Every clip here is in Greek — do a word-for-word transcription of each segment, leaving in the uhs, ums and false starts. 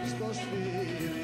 στο σφύρι.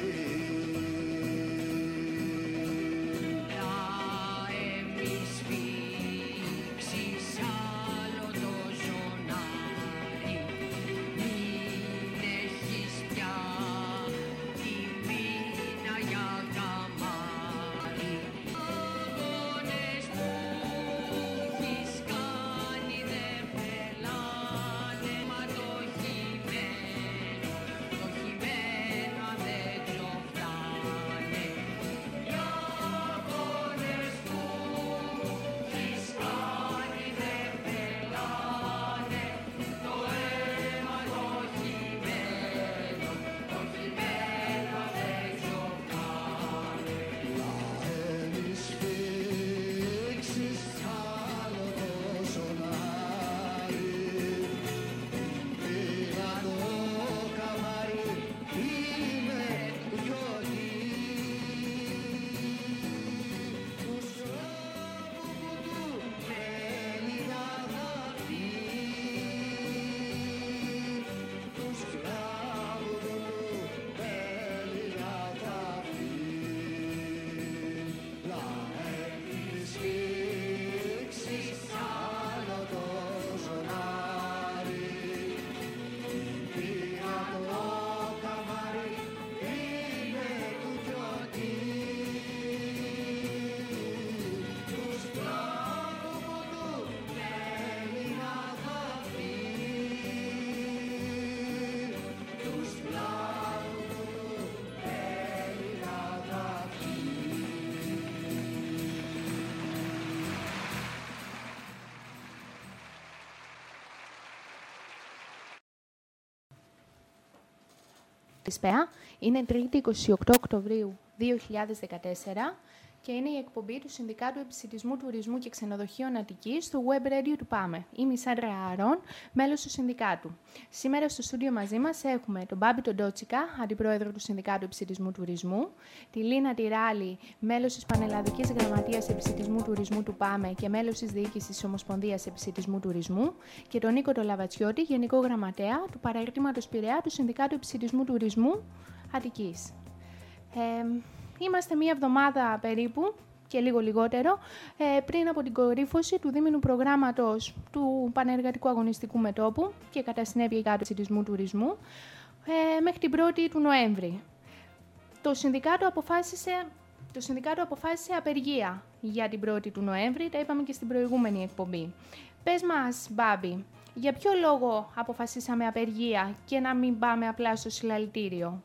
Καλησπέρα. Είναι τρίτη εικοστή ογδόη Οκτωβρίου δύο χιλιάδες δεκατέσσερα και είναι η εκπομπή του Συνδικάτου Επισιτισμού, Τουρισμού και Ξενοδοχείων Αττικής στο Web Radio του ΠΑΜΕ. Είμαι η Σάντρα Αρών, μέλος του Συνδικάτου. Σήμερα στο στούντιο μαζί μας έχουμε τον Μπάμπη τον Ντότσικα, αντιπρόεδρο του Συνδικάτου Επισιτισμού Τουρισμού, τη Λίνα Τυράλη, μέλος της Πανελλαδικής Γραμματείας Επισιτισμού Τουρισμού του ΠΑΜΕ και μέλος της Διοίκησης της Ομοσπονδίας Επισιτισμού Τουρισμού και τον Νίκο τον Λαβατσιώτη, Γενικό Γραμματέα του Παραρτήματος Πειραιά του Συνδικάτου Επισιτισμού Τουρισμού Αττικής. Ε, Είμαστε μία εβδομάδα περίπου και λίγο λιγότερο ε, πριν από την κορύφωση του δίμηνου προγράμματος του Πανεργατικού Αγωνιστικού Μετώπου και κατά συνέπεια του Επισιτισμού Τουρισμού ε, μέχρι την πρώτη του Νοέμβρη. Το Συνδικάτο αποφάσισε, το Συνδικάτο αποφάσισε απεργία για την πρώτη του Νοέμβρη, τα είπαμε και στην προηγούμενη εκπομπή. Πες μας, Μπάμπη, για ποιο λόγο αποφασίσαμε απεργία και να μην πάμε απλά στο συλλαλητήριο?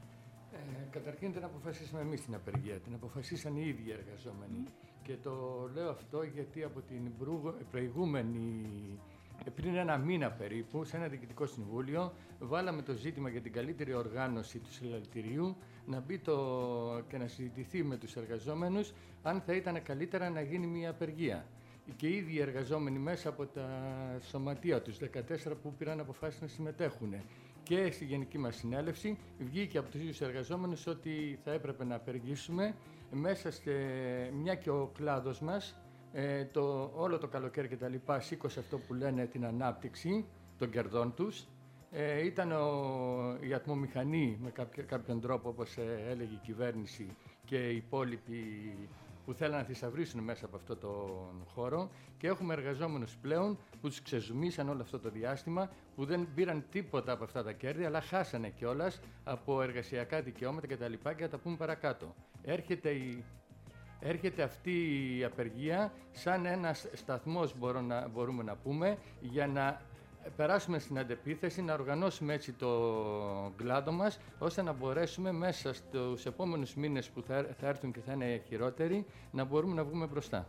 Καταρχήν δεν αποφασίσαμε εμείς την απεργία, την αποφασίσαν οι ίδιοι εργαζόμενοι. Mm. Και το λέω αυτό γιατί από την προηγούμενη, πριν ένα μήνα περίπου, σε ένα διοικητικό συμβούλιο, βάλαμε το ζήτημα για την καλύτερη οργάνωση του συλλαλητηρίου να μπει το, και να συζητηθεί με τους εργαζόμενους αν θα ήταν καλύτερα να γίνει μια απεργία. Και οι ίδιοι εργαζόμενοι μέσα από τα σωματεία τους, δεκατέσσερα που πήραν αποφάσεις να συμμετέχουν. Και στη γενική μας συνέλευση βγήκε από τους ίδιους εργαζόμενους ότι θα έπρεπε να απεργήσουμε μέσα σε μια και ο κλάδος μας ε, το, όλο το καλοκαίρι και τα λοιπά σήκωσε αυτό που λένε την ανάπτυξη των κερδών τους. Ε, ήταν ο, η ατμομηχανή με κάποιο, κάποιον τρόπο, όπως ε, έλεγε η κυβέρνηση και οι υπόλοιποι που θέλαν να θησαυρίσουν μέσα από αυτό τον χώρο, και έχουμε εργαζόμενους πλέον που τους ξεζουμίσαν όλο αυτό το διάστημα, που δεν πήραν τίποτα από αυτά τα κέρδη, αλλά χάσανε κιόλας από εργασιακά δικαιώματα κτλ. Και, και θα τα πούμε παρακάτω. Έρχεται, η, έρχεται αυτή η απεργία σαν ένας σταθμός, μπορώ να, μπορούμε να πούμε, για να περάσουμε στην αντεπίθεση, να οργανώσουμε έτσι το κλάδο μας, ώστε να μπορέσουμε μέσα στους επόμενους μήνες που θα, θα έρθουν και θα είναι χειρότεροι, να μπορούμε να βγούμε μπροστά.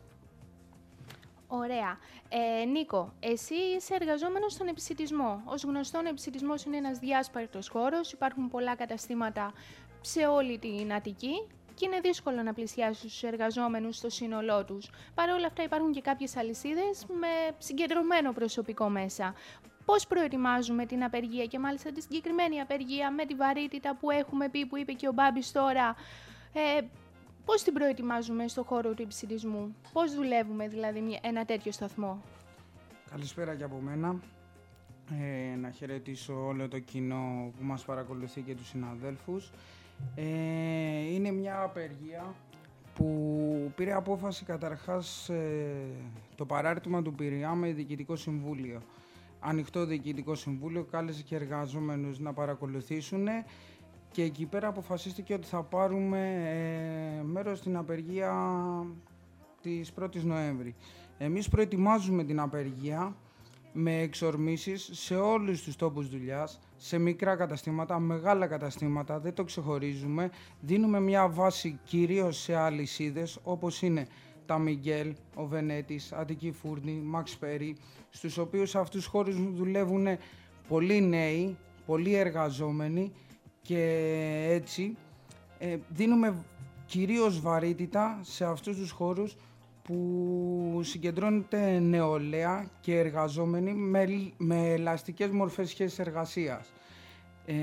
Ωραία. Ε, Νίκο, εσύ είσαι εργαζόμενος στον επισιτισμό. Ως γνωστόν, ο επισιτισμός είναι ένας διάσπαρτος χώρος, υπάρχουν πολλά καταστήματα σε όλη την Αττική και είναι δύσκολο να πλησιάσεις τους εργαζόμενους στο σύνολό τους. Παρ' όλα αυτά υπάρχουν και κάποιες αλυσίδες με συγκεντρωμένο προσωπικό μέσα. Πώς προετοιμάζουμε την απεργία και μάλιστα τη συγκεκριμένη απεργία με τη βαρύτητα που έχουμε πει, που είπε και ο Μπάμπης τώρα, ε, πώς την προετοιμάζουμε στον χώρο του επισιτισμού, πώς δουλεύουμε δηλαδή ένα τέτοιο σταθμό? Καλησπέρα και από μένα. Ε, να χαιρετήσω όλο το κοινό που μας παρακολουθεί και τους συναδέλφους. Ε, είναι μια απεργία που πήρε απόφαση καταρχάς ε, το παράρτημα του Πειραιά με διοικητικό συμβούλιο. Ανοιχτό διοικητικό συμβούλιο, κάλεσε και εργαζόμενους να παρακολουθήσουν και εκεί πέρα αποφασίστηκε ότι θα πάρουμε ε, μέρος στην απεργία της πρώτης Νοέμβρη. Εμείς προετοιμάζουμε την απεργία με εξορμήσεις σε όλους τους τόπους δουλειάς, σε μικρά καταστήματα, μεγάλα καταστήματα, δεν το ξεχωρίζουμε. Δίνουμε μια βάση κυρίως σε αλυσίδες όπως είναι τα Μιγγέλ, ο Βενέτης, Αττική Φούρνη, Μαξ Πέρι, στους οποίους αυτούς τους χώρους δουλεύουν πολλοί νέοι, πολλοί εργαζόμενοι και έτσι ε, δίνουμε κυρίως βαρύτητα σε αυτούς τους χώρους που συγκεντρώνεται νεολαία και εργαζόμενοι με, με ελαστικές μορφές σχέσης εργασίας. Ε,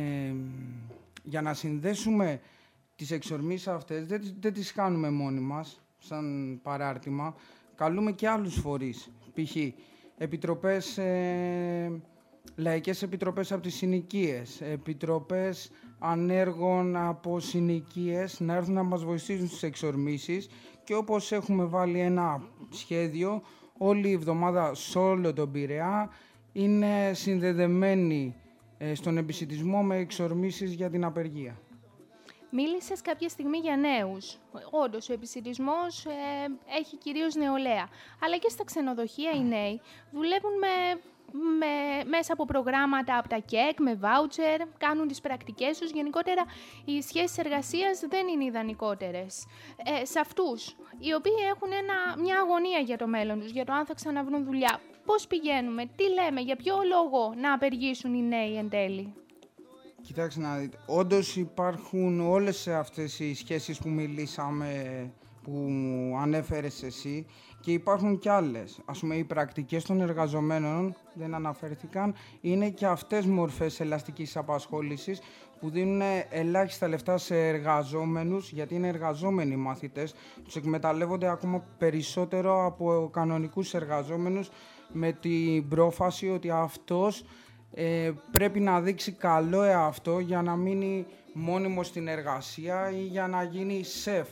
για να συνδέσουμε τις εξορμήσεις αυτές, δεν, δεν τις κάνουμε μόνοι μας, σαν παράρτημα. Καλούμε και άλλους φορείς, π.χ. επιτροπές, ε, λαϊκές επιτροπές από τις συνοικίες, επιτροπές ανέργων από συνοικίες να έρθουν να μας βοηθήσουν στις εξορμήσεις και όπως έχουμε βάλει ένα σχέδιο, όλη η εβδομάδα σε όλο τον Πειραιά είναι συνδεδεμένη ε, στον επισιτισμό με εξορμήσεις για την απεργία. Μίλησες κάποια στιγμή για νέους. Όντως, ο επισιτισμός ε, έχει κυρίως νεολαία. Αλλά και στα ξενοδοχεία οι νέοι δουλεύουν με, με, μέσα από προγράμματα από τα ΚΕΚ, με βάουτσερ, κάνουν τις πρακτικές τους. Γενικότερα, οι σχέσεις εργασίας δεν είναι ιδανικότερες. Ε, σε αυτούς, οι οποίοι έχουν ένα, μια αγωνία για το μέλλον τους, για το αν θα ξαναβρουν δουλειά. Πώς πηγαίνουμε, τι λέμε, για ποιο λόγο να απεργήσουν οι νέοι εν τέλει? Κοιτάξτε να δείτε, όντως υπάρχουν όλες αυτές οι σχέσεις που μιλήσαμε, που ανέφερες εσύ και υπάρχουν κι άλλες. Ας πούμε, οι πρακτικές των εργαζομένων, δεν αναφέρθηκαν, είναι και αυτές μορφές ελαστικής απασχόλησης που δίνουν ελάχιστα λεφτά σε εργαζόμενους, γιατί είναι εργαζόμενοι μαθητές, τους εκμεταλλεύονται ακόμα περισσότερο από κανονικούς εργαζόμενους με την πρόφαση ότι αυτός Ε, πρέπει να δείξει καλό εαυτό για να μείνει μόνιμο στην εργασία ή για να γίνει σεφ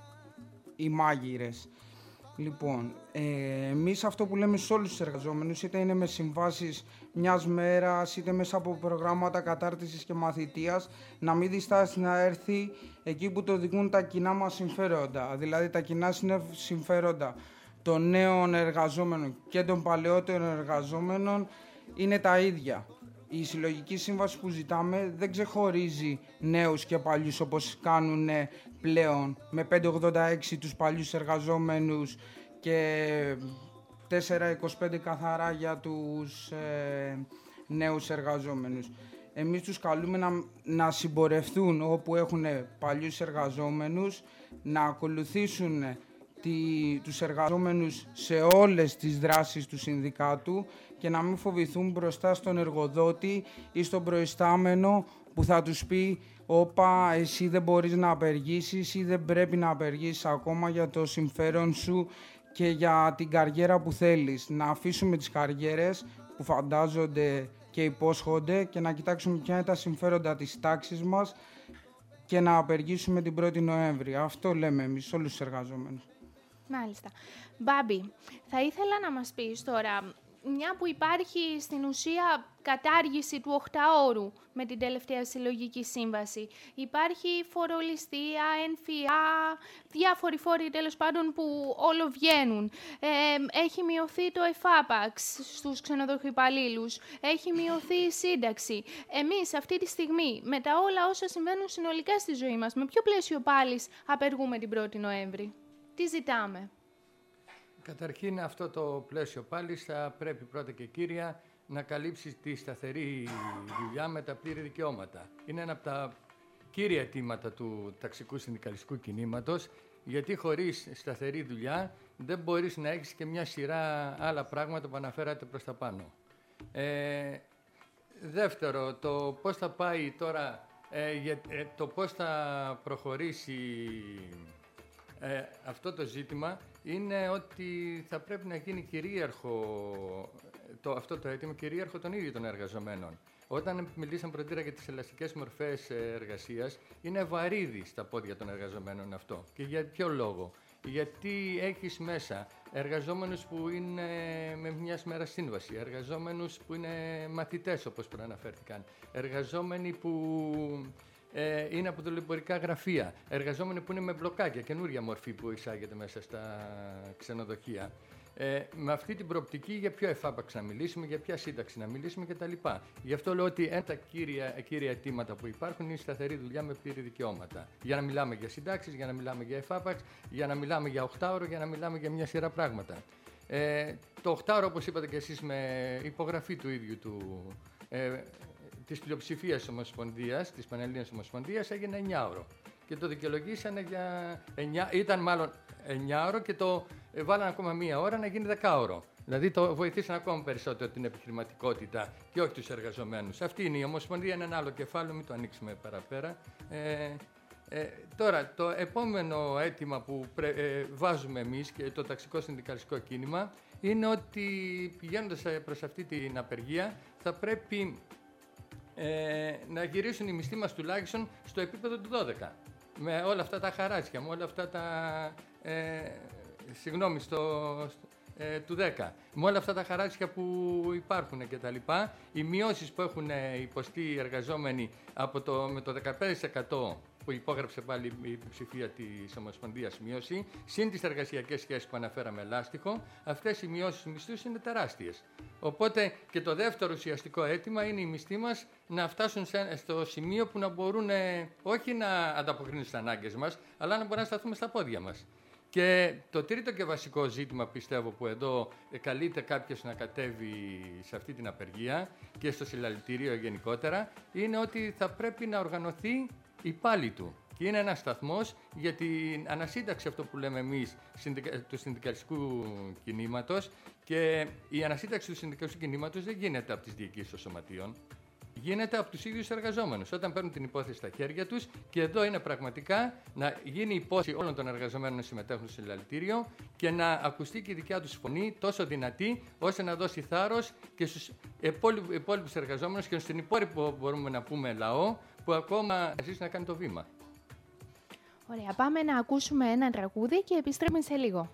οι μάγειρες. Λοιπόν, ε, εμείς αυτό που λέμε σε όλους τους εργαζόμενους, είτε είναι με συμβάσεις μιας μέρας, είτε μέσα από προγράμματα κατάρτισης και μαθητείας, να μην διστάσει να έρθει εκεί που το οδηγούν τα κοινά μας συμφέροντα. Δηλαδή τα κοινά συμφέροντα των νέων εργαζόμενων και των παλαιότερων εργαζόμενων είναι τα ίδια. Η συλλογική σύμβαση που ζητάμε δεν ξεχωρίζει νέους και παλιούς όπως κάνουν πλέον με πεντακόσια ογδόντα έξι τους παλιούς εργαζόμενους και τετρακόσια είκοσι πέντε καθαρά για τους ε, νέους εργαζόμενους. Εμείς τους καλούμε να, να συμπορευτούν όπου έχουν παλιούς εργαζόμενους, να ακολουθήσουν τη, τους εργαζόμενους σε όλες τις δράσεις του συνδικάτου και να μην φοβηθούν μπροστά στον εργοδότη ή στον προϊστάμενο που θα τους πει «Όπα, εσύ δεν μπορείς να απεργήσεις ή δεν πρέπει να απεργήσεις ακόμα για το συμφέρον σου και για την καριέρα που θέλεις». Να αφήσουμε τις καριέρες που φαντάζονται και υπόσχονται και να κοιτάξουμε ποια είναι τα συμφέροντα της τάξης μας και να απεργήσουμε την πρώτη Νοέμβρη. Αυτό λέμε εμείς όλους τους εργαζόμενους. Μάλιστα. Μπάμπη, θα ήθελα να μας πεις τώρα, μια που υπάρχει στην ουσία κατάργηση του οκτάωρου με την τελευταία συλλογική σύμβαση, υπάρχει φορολιστία, ΕΝΦΙΑ, διάφοροι φόροι τέλος πάντων που όλο βγαίνουν. Ε, έχει μειωθεί το εφάπαξ στους ξενοδοχοϊπαλλήλους, έχει μειωθεί η σύνταξη. Εμείς αυτή τη στιγμή, με τα όλα όσα συμβαίνουν συνολικά στη ζωή μας, με ποιο πλαίσιο πάλι απεργούμε την πρώτη Νοέμβρη? Τι ζητάμε? Καταρχήν αυτό το πλαίσιο πάλι θα πρέπει πρώτα και κύρια να καλύψει τη σταθερή δουλειά με τα πλήρη δικαιώματα. Είναι ένα από τα κύρια αιτήματα του ταξικού συνδικαλιστικού κινήματος, γιατί χωρίς σταθερή δουλειά δεν μπορείς να έχεις και μια σειρά άλλα πράγματα που αναφέρατε προς τα πάνω. Ε, δεύτερο, το πώς θα πάει τώρα, ε, για, ε, το πώς θα προχωρήσει ε, αυτό το ζήτημα είναι ότι θα πρέπει να γίνει κυρίαρχο το, αυτό το αίτημα κυρίαρχο των ίδιων των εργαζομένων. Όταν μιλήσαμε πρωτήτερα για τις ελαστικές μορφές εργασίας, είναι βαρύδι στα πόδια των εργαζομένων αυτό. Και για ποιο λόγο? Γιατί έχεις μέσα εργαζόμενους που είναι με μιας μέρας σύμβαση, εργαζόμενους που είναι μαθητές όπως προαναφέρθηκαν, εργαζόμενοι που ε, είναι από δουλεμπορικά γραφεία, εργαζόμενοι που είναι με μπλοκάκια, καινούρια μορφή που εισάγεται μέσα στα ξενοδοχεία. Ε, με αυτή την προοπτική για ποιο εφάπαξ να μιλήσουμε, για ποια σύνταξη να μιλήσουμε κτλ. Γι' αυτό λέω ότι ένα από τα κύρια, κύρια αιτήματα που υπάρχουν είναι η σταθερή δουλειά με πλήρη δικαιώματα. Για να μιλάμε για συντάξεις, για να μιλάμε για εφάπαξ, για να μιλάμε για οχτάωρο, για να μιλάμε για μια σειρά πράγματα. Ε, το οχτάωρο, όπως είπατε και εσείς, με υπογραφή του ίδιου του, ε, της πλειοψηφίας της Ομοσπονδίας, της Πανελλήνιας Ομοσπονδίας, έγινε εννιάωρο. Και το δικαιολογήσανε για εννιά, ήταν μάλλον εννιάωρο και το ε, βάλανε ακόμα μία ώρα να γίνει δεκάωρο. Δηλαδή το βοηθήσαν ακόμα περισσότερο την επιχειρηματικότητα και όχι τους εργαζομένους. Αυτή είναι η Ομοσπονδία, είναι ένα άλλο κεφάλαιο, μην το ανοίξουμε παραπέρα. Ε, ε, τώρα, το επόμενο αίτημα που πρε, ε, βάζουμε εμείς και το ταξικό συνδικαλιστικό κίνημα είναι ότι πηγαίνοντας προς αυτή την απεργία θα πρέπει ε, να γυρίσουν οι μισθοί μας τουλάχιστον στο επίπεδο του δώδεκα. Με όλα αυτά τα χαράτσια, με όλα αυτά τα... Ε, συγγνώμη, στο, ε, του δέκα. Με όλα αυτά τα χαράτσια που υπάρχουν και τα λοιπά, οι μειώσεις που έχουν υποστεί οι εργαζόμενοι από το, με το δεκαπέντε τοις εκατό που υπόγραψε πάλι η υποψηφία της Ομοσπονδίας μείωση, συν τις εργασιακές σχέσεις που αναφέραμε λάστιχο, αυτές οι μειώσεις μισθούς είναι τεράστιες. Οπότε και το δεύτερο ουσιαστικό αίτημα είναι οι μισθοί μας να φτάσουν σε, στο σημείο που να μπορούν ε, όχι να ανταποκρίνουν στις ανάγκες μας, αλλά να μπορούν να σταθούμε στα πόδια μας. Και το τρίτο και βασικό ζήτημα, πιστεύω, που εδώ καλείται κάποιος να κατέβει σε αυτή την απεργία και στο συλλαλητήριο γενικότερα, είναι ότι θα πρέπει να οργανωθεί η πάλη του. Και είναι ένας σταθμός για την ανασύνταξη, αυτό που λέμε εμείς, του συνδικαλιστικού κινήματος. Και η ανασύνταξη του συνδικαλιστικού κινήματος δεν γίνεται από τις διοικήσεις των σωματείων. Γίνεται από τους ίδιους εργαζόμενους, όταν παίρνουν την υπόθεση στα χέρια τους, και εδώ είναι πραγματικά να γίνει υπόθεση όλων των εργαζομένων να συμμετέχουν στο συλλαλητήριο και να ακουστεί και η δικιά τους φωνή τόσο δυνατή, ώστε να δώσει θάρρος και στους υπόλοιπους εργαζόμενους και στην υπόλοιπο, μπορούμε να πούμε, λαό, που ακόμα ζήσει να κάνει το βήμα. Ωραία, πάμε να ακούσουμε ένα τραγούδι και επιστρέφουμε σε λίγο.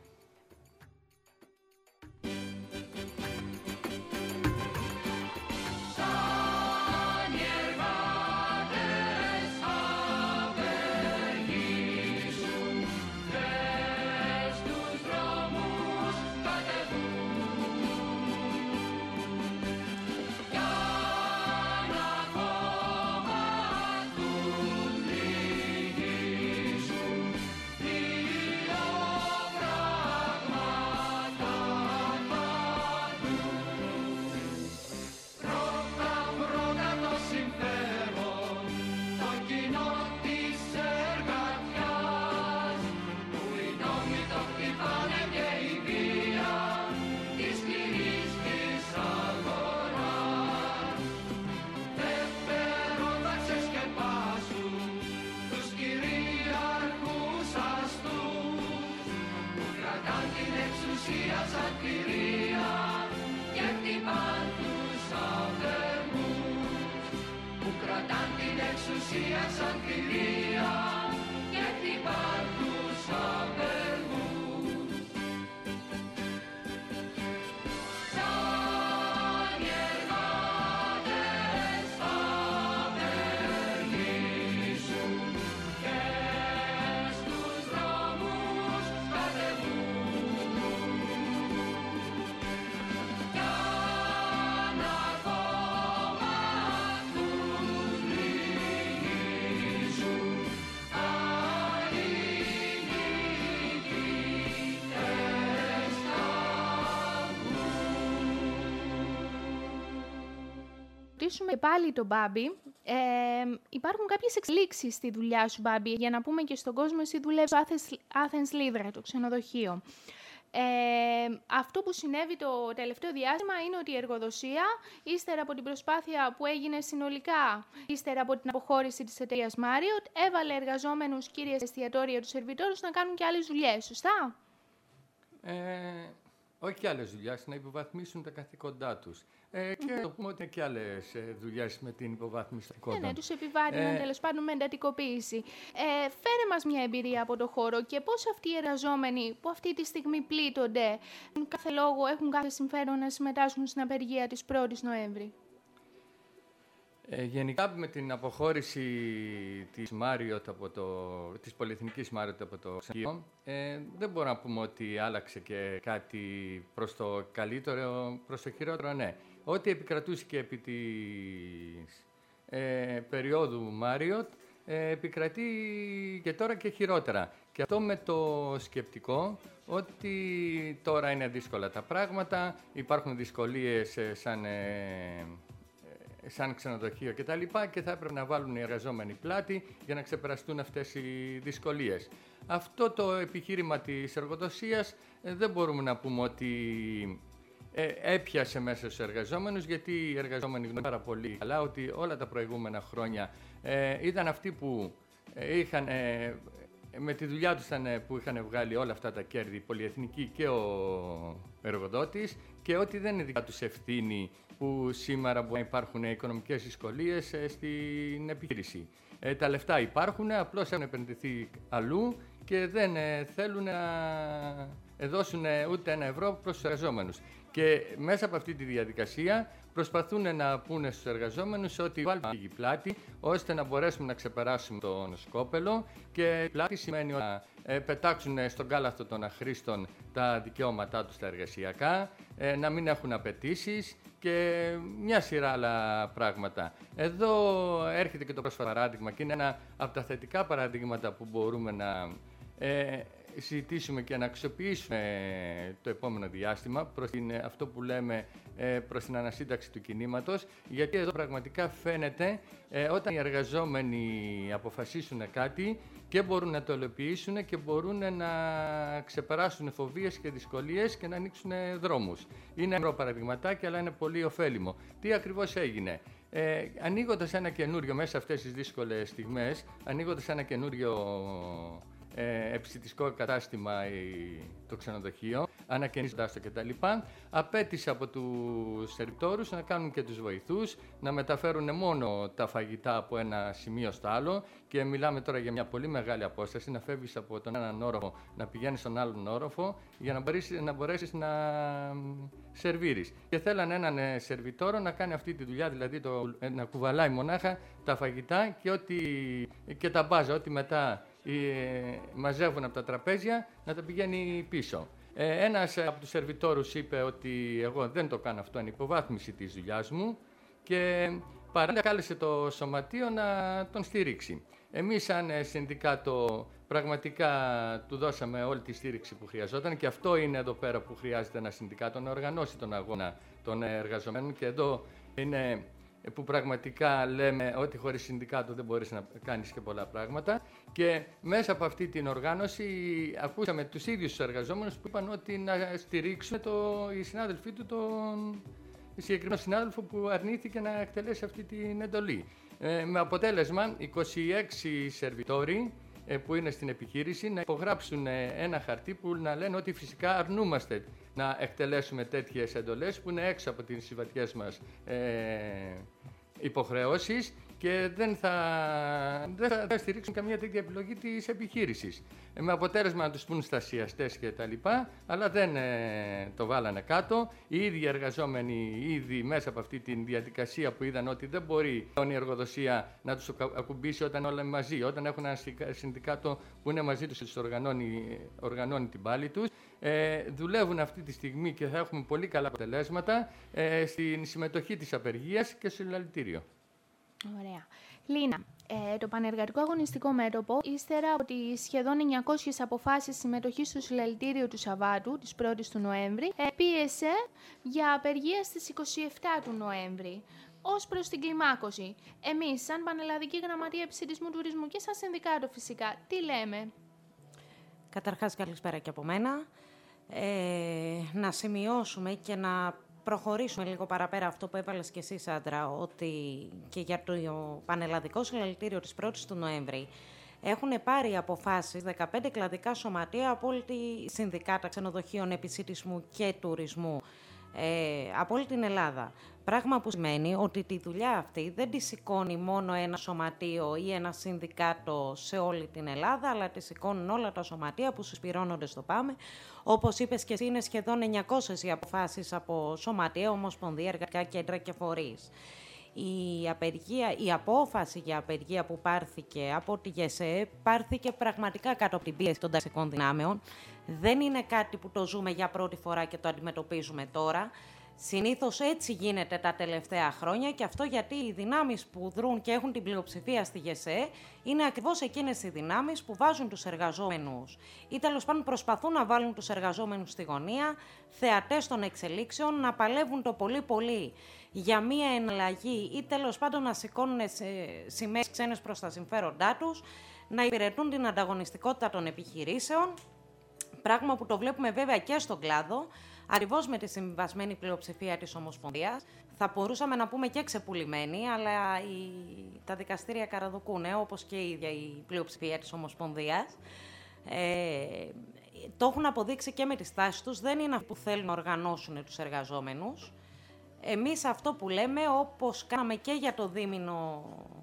Και πάλι τον Μπάμπη. Ε, υπάρχουν κάποιες εξελίξεις στη δουλειά σου, Μπάμπη, για να πούμε και στον κόσμο, εσύ δουλεύεις στο Athens Lydra, το ξενοδοχείο. Ε, αυτό που συνέβη το τελευταίο διάστημα είναι ότι η εργοδοσία, ύστερα από την προσπάθεια που έγινε συνολικά, ύστερα από την αποχώρηση της εταιρείας Marriott, έβαλε εργαζόμενους, κύριες εστιατόρια, τους σερβιτόρους, να κάνουν και άλλες δουλειές, σωστά? Ε, όχι άλλες δουλειές, να υποβαθμίσουν τα καθήκοντά τους. Ε, και mm-hmm. το πούμε ότι και άλλες ε, δουλειές με την υποβάθμιση των καθηκόντων. Ναι, ναι, τους επιβάρυναν ε... τέλος πάντων με εντατικοποίηση. Ε, φέρε μας μια εμπειρία από το χώρο και πώς αυτοί οι εργαζόμενοι που αυτή τη στιγμή πλήττονται, κάθε λόγο έχουν κάθε συμφέρον να συμμετάσχουν στην απεργία της πρώτης Νοέμβρη. Ε, γενικά με την αποχώρηση της Μάριοτ από το, της πολυεθνικής Μάριοτ από το Ξενοδοχείο, ε, δεν μπορούμε να πούμε ότι άλλαξε και κάτι προς το καλύτερο, προς το χειρότερο, ναι. Ό,τι επικρατούσε και επί της ε, περίοδου Μάριοτ, ε, επικρατεί και τώρα και χειρότερα. Και αυτό με το σκεπτικό ότι τώρα είναι δύσκολα τα πράγματα, υπάρχουν δυσκολίες ε, σαν... Ε, σαν ξενοδοχείο και τα λοιπά και θα έπρεπε να βάλουν οι εργαζόμενοι πλάτη για να ξεπεραστούν αυτές οι δυσκολίες. Αυτό το επιχείρημα της εργοδοσίας ε, δεν μπορούμε να πούμε ότι ε, έπιασε μέσα στους εργαζόμενους, γιατί οι εργαζόμενοι γνωρίζουν πάρα πολύ καλά ότι όλα τα προηγούμενα χρόνια ε, ήταν αυτοί που ε, είχαν... Ε, με τη δουλειά τους ήταν που είχαν βγάλει όλα αυτά τα κέρδη, η πολυεθνική και ο εργοδότης, και ότι δεν είναι δικά τους ευθύνη που σήμερα μπορεί να υπάρχουν οικονομικές δυσκολίες στην επιχείρηση. Ε, τα λεφτά υπάρχουν, απλώς έχουν επενδυθεί αλλού και δεν ε, θέλουν να δώσουν ούτε ένα ευρώ προς τους εργαζόμενους. Και μέσα από αυτή τη διαδικασία προσπαθούν να πούνε στους εργαζόμενους ότι βάλουμε λίγη πλάτη, ώστε να μπορέσουμε να ξεπεράσουμε τον σκόπελο, και πλάτη σημαίνει ότι να ε, πετάξουν στον κάλαθο των αχρήστων τα δικαιώματά τους τα εργασιακά, ε, να μην έχουν απαιτήσεις και μια σειρά άλλα πράγματα. Εδώ έρχεται και το πρόσφατο παράδειγμα και είναι ένα από τα θετικά παραδείγματα που μπορούμε να ε, συζητήσουμε και να αξιοποιήσουμε το επόμενο διάστημα προς την, αυτό που λέμε προς την ανασύνταξη του κινήματος, γιατί εδώ πραγματικά φαίνεται ε, όταν οι εργαζόμενοι αποφασίσουν κάτι και μπορούν να το υλοποιήσουν και μπορούν να ξεπεράσουν φοβίες και δυσκολίες και να ανοίξουν δρόμους. Είναι ένα παραδειγματάκι, αλλά είναι πολύ ωφέλιμο. Τι ακριβώς έγινε? Ε, ανοίγοντας ένα καινούριο μέσα σε αυτές τις δύσκολες στιγμές, ανοίγοντας ένα καινούριο Ε, επιστημιστικό κατάστημα ή το ξενοδοχείο, ανακαινίζοντας το κτλ. Απέτησε από τους σερβιτόρους να κάνουν και τους βοηθούς, να μεταφέρουν μόνο τα φαγητά από ένα σημείο στο άλλο, και μιλάμε τώρα για μια πολύ μεγάλη απόσταση, να φεύγεις από τον έναν όροφο να πηγαίνεις στον άλλον όροφο για να μπορέσεις να, μπορέσεις να σερβίρεις. Και θέλανε έναν σερβιτόρο να κάνει αυτή τη δουλειά, δηλαδή το, να κουβαλάει μονάχα τα φαγητά και, ό,τι, και τα μπάζα, ό,τι μετά μαζεύουν από τα τραπέζια, να τα πηγαίνει πίσω. Ε, ένας από τους σερβιτόρους είπε ότι εγώ δεν το κάνω αυτό, είναι υποβάθμιση της δουλειάς μου, και παράλληλα κάλεσε το σωματείο να τον στηρίξει. Εμείς σαν συνδικάτο πραγματικά του δώσαμε όλη τη στήριξη που χρειαζόταν, και αυτό είναι εδώ πέρα που χρειάζεται ένα συνδικάτο, να οργανώσει τον αγώνα των εργαζομένων, και εδώ είναι που πραγματικά λέμε ότι χωρίς συνδικάτο δεν μπορείς να κάνεις και πολλά πράγματα. Και μέσα από αυτή την οργάνωση ακούσαμε τους ίδιους τους εργαζόμενους που είπαν ότι να στηρίξουν το, οι συνάδελφοί του τον συγκεκριμένο συνάδελφο που αρνήθηκε να εκτελέσει αυτή την εντολή. Ε, με αποτέλεσμα είκοσι έξι σερβιτόροι ε, που είναι στην επιχείρηση να υπογράψουν ε, ένα χαρτί που να λένε ότι φυσικά αρνούμαστε να εκτελέσουμε τέτοιες εντολές που είναι έξω από τις συμβατικές μας ε, υποχρεώσεις, και δεν θα, δεν θα στηρίξουν καμία τέτοια επιλογή της επιχείρησης. Ε, με αποτέλεσμα να τους πούν στασιαστές και τα λοιπά, αλλά δεν ε, το βάλανε κάτω. Οι ίδιοι εργαζόμενοι ήδη μέσα από αυτή τη διαδικασία που είδαν ότι δεν μπορεί η εργοδοσία να τους ακουμπήσει όταν όλα είναι μαζί, όταν έχουν ένα συνδικάτο που είναι μαζί τους και τους οργανώνει, οργανώνει την πάλη τους, ε, δουλεύουν αυτή τη στιγμή και θα έχουμε πολύ καλά αποτελέσματα ε, στην συμμετοχή της απεργίας και στο συλλαλητήριο. Ωραία. Λίνα, ε, το Πανεργατικό Αγωνιστικό Μέτωπο, ύστερα από τις σχεδόν εννιακόσιες αποφάσεις συμμετοχής στο συλλαλητήριο του Σαββάτου, της πρώτης του Νοέμβρη, ε, πίεσε για απεργία στις είκοσι επτά του Νοέμβρη. Ως προς την κλιμάκωση, εμείς, σαν Πανελλαδική Γραμματεία Επισιτισμού Τουρισμού και σαν συνδικάτο φυσικά, τι λέμε? Καταρχάς, καλησπέρα και από μένα. Ε, να σημειώσουμε και να προχωρήσουμε λίγο παραπέρα αυτό που έβαλες και εσύ, Σάντρα, ότι και για το Πανελλαδικό Συλλαλητήριο της πρώτης του Νοέμβρη έχουν πάρει αποφάσεις δεκαπέντε κλαδικά σωματεία από όλη τη συνδικάτα ξενοδοχείων, επισιτισμού και τουρισμού ε, από όλη την Ελλάδα. Πράγμα που σημαίνει ότι τη δουλειά αυτή δεν τη σηκώνει μόνο ένα σωματείο ή ένα συνδικάτο σε όλη την Ελλάδα, αλλά τη σηκώνουν όλα τα σωματεία που συσπηρώνονται στο ΠΑΜΕ. Όπως είπες και εσύ, είναι σχεδόν εννιακόσιες οι αποφάσεις από σωματεία, ομοσπονδία, εργατικά κέντρα και φορείς. Η, απεργία, η απόφαση για απεργία που πάρθηκε από τη ΓΕΣΕ πάρθηκε πραγματικά κάτω από την πίεση των ταξικών δυνάμεων. Δεν είναι κάτι που το ζούμε για πρώτη φορά και το αντιμετωπίζουμε τώρα. Συνήθως έτσι γίνεται τα τελευταία χρόνια και αυτό γιατί οι δυνάμεις που δρούν και έχουν την πλειοψηφία στη ΓΕΣΕ είναι ακριβώς εκείνες οι δυνάμεις που βάζουν τους εργαζόμενους ή τέλος πάντων προσπαθούν να βάλουν τους εργαζόμενους στη γωνία, θεατές των εξελίξεων, να παλεύουν το πολύ πολύ για μία εναλλαγή ή τέλος πάντων να σηκώνουν σημαίες ξένες προς τα συμφέροντά τους, να υπηρετούν την ανταγωνιστικότητα των επιχειρήσεων, πράγμα που το βλέπουμε βέβαια και στον κλάδο, ακριβώς με τη συμβιβασμένη πλειοψηφία της Ομοσπονδίας. Θα μπορούσαμε να πούμε και ξεπουλημένη, αλλά οι... τα δικαστήρια καραδοκούνε, όπως και η ίδια η πλειοψηφία της Ομοσπονδίας. Ε, το έχουν αποδείξει και με τις τάσεις τους, δεν είναι αυτοί που θέλουν να οργανώσουν τους εργαζόμενους. Εμείς αυτό που λέμε, όπως κάναμε και για το δίμηνο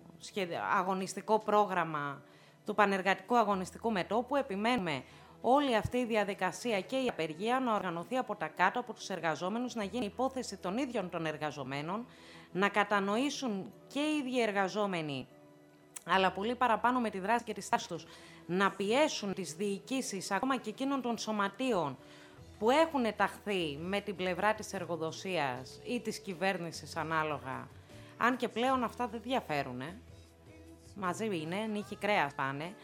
αγωνιστικό πρόγραμμα του Πανεργατικού Αγωνιστικού Μετώπου, επιμένουμε όλη αυτή η διαδικασία και η απεργία να οργανωθεί από τα κάτω, από τους εργαζόμενους, να γίνει υπόθεση των ίδιων των εργαζομένων, να κατανοήσουν και οι ίδιοι εργαζόμενοι, αλλά πολύ παραπάνω με τη δράση και τη στάση τους, να πιέσουν τις διοικήσεις, ακόμα και εκείνων των σωματείων που έχουν ταχθεί με την πλευρά της εργοδοσίας ή της κυβέρνησης ανάλογα, αν και πλέον αυτά δεν διαφέρουν, ε. μαζί είναι, νύχι κρέας πάνε,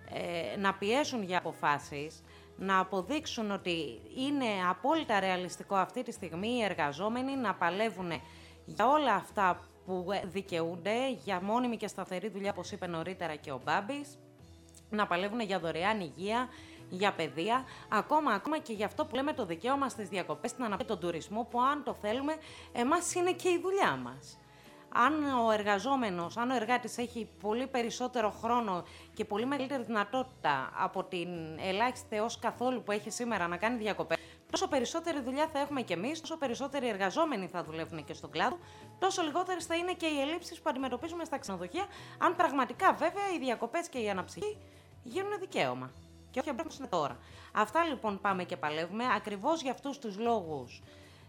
ε, να πιέσουν για αποφάσεις, να αποδείξουν ότι είναι απόλυτα ρεαλιστικό αυτή τη στιγμή οι εργαζόμενοι να παλεύουν για όλα αυτά που δικαιούνται, για μόνιμη και σταθερή δουλειά, όπως είπε νωρίτερα και ο Μπάμπης, να παλεύουν για δωρεάν υγεία, για παιδεία, ακόμα, ακόμα και για αυτό που λέμε το δικαίωμα στις διακοπές, στην αναπτύξη, τον τουρισμό, που αν το θέλουμε, εμάς είναι και η δουλειά μας. Αν ο εργαζόμενος, αν ο εργάτης έχει πολύ περισσότερο χρόνο και πολύ μεγαλύτερη δυνατότητα από την ελάχιστη έως καθόλου που έχει σήμερα να κάνει διακοπές, τόσο περισσότερη δουλειά θα έχουμε κι εμείς, τόσο περισσότεροι εργαζόμενοι θα δουλεύουν και στον κλάδο, τόσο λιγότερες θα είναι και οι ελλείψεις που αντιμετωπίζουμε στα ξενοδοχεία, αν πραγματικά βέβαια οι διακοπές και η αναψυχή γίνουν δικαίωμα. Και όχι όπως είναι τώρα. Αυτά λοιπόν πάμε και παλεύουμε. Ακριβώς για αυτούς τους λόγους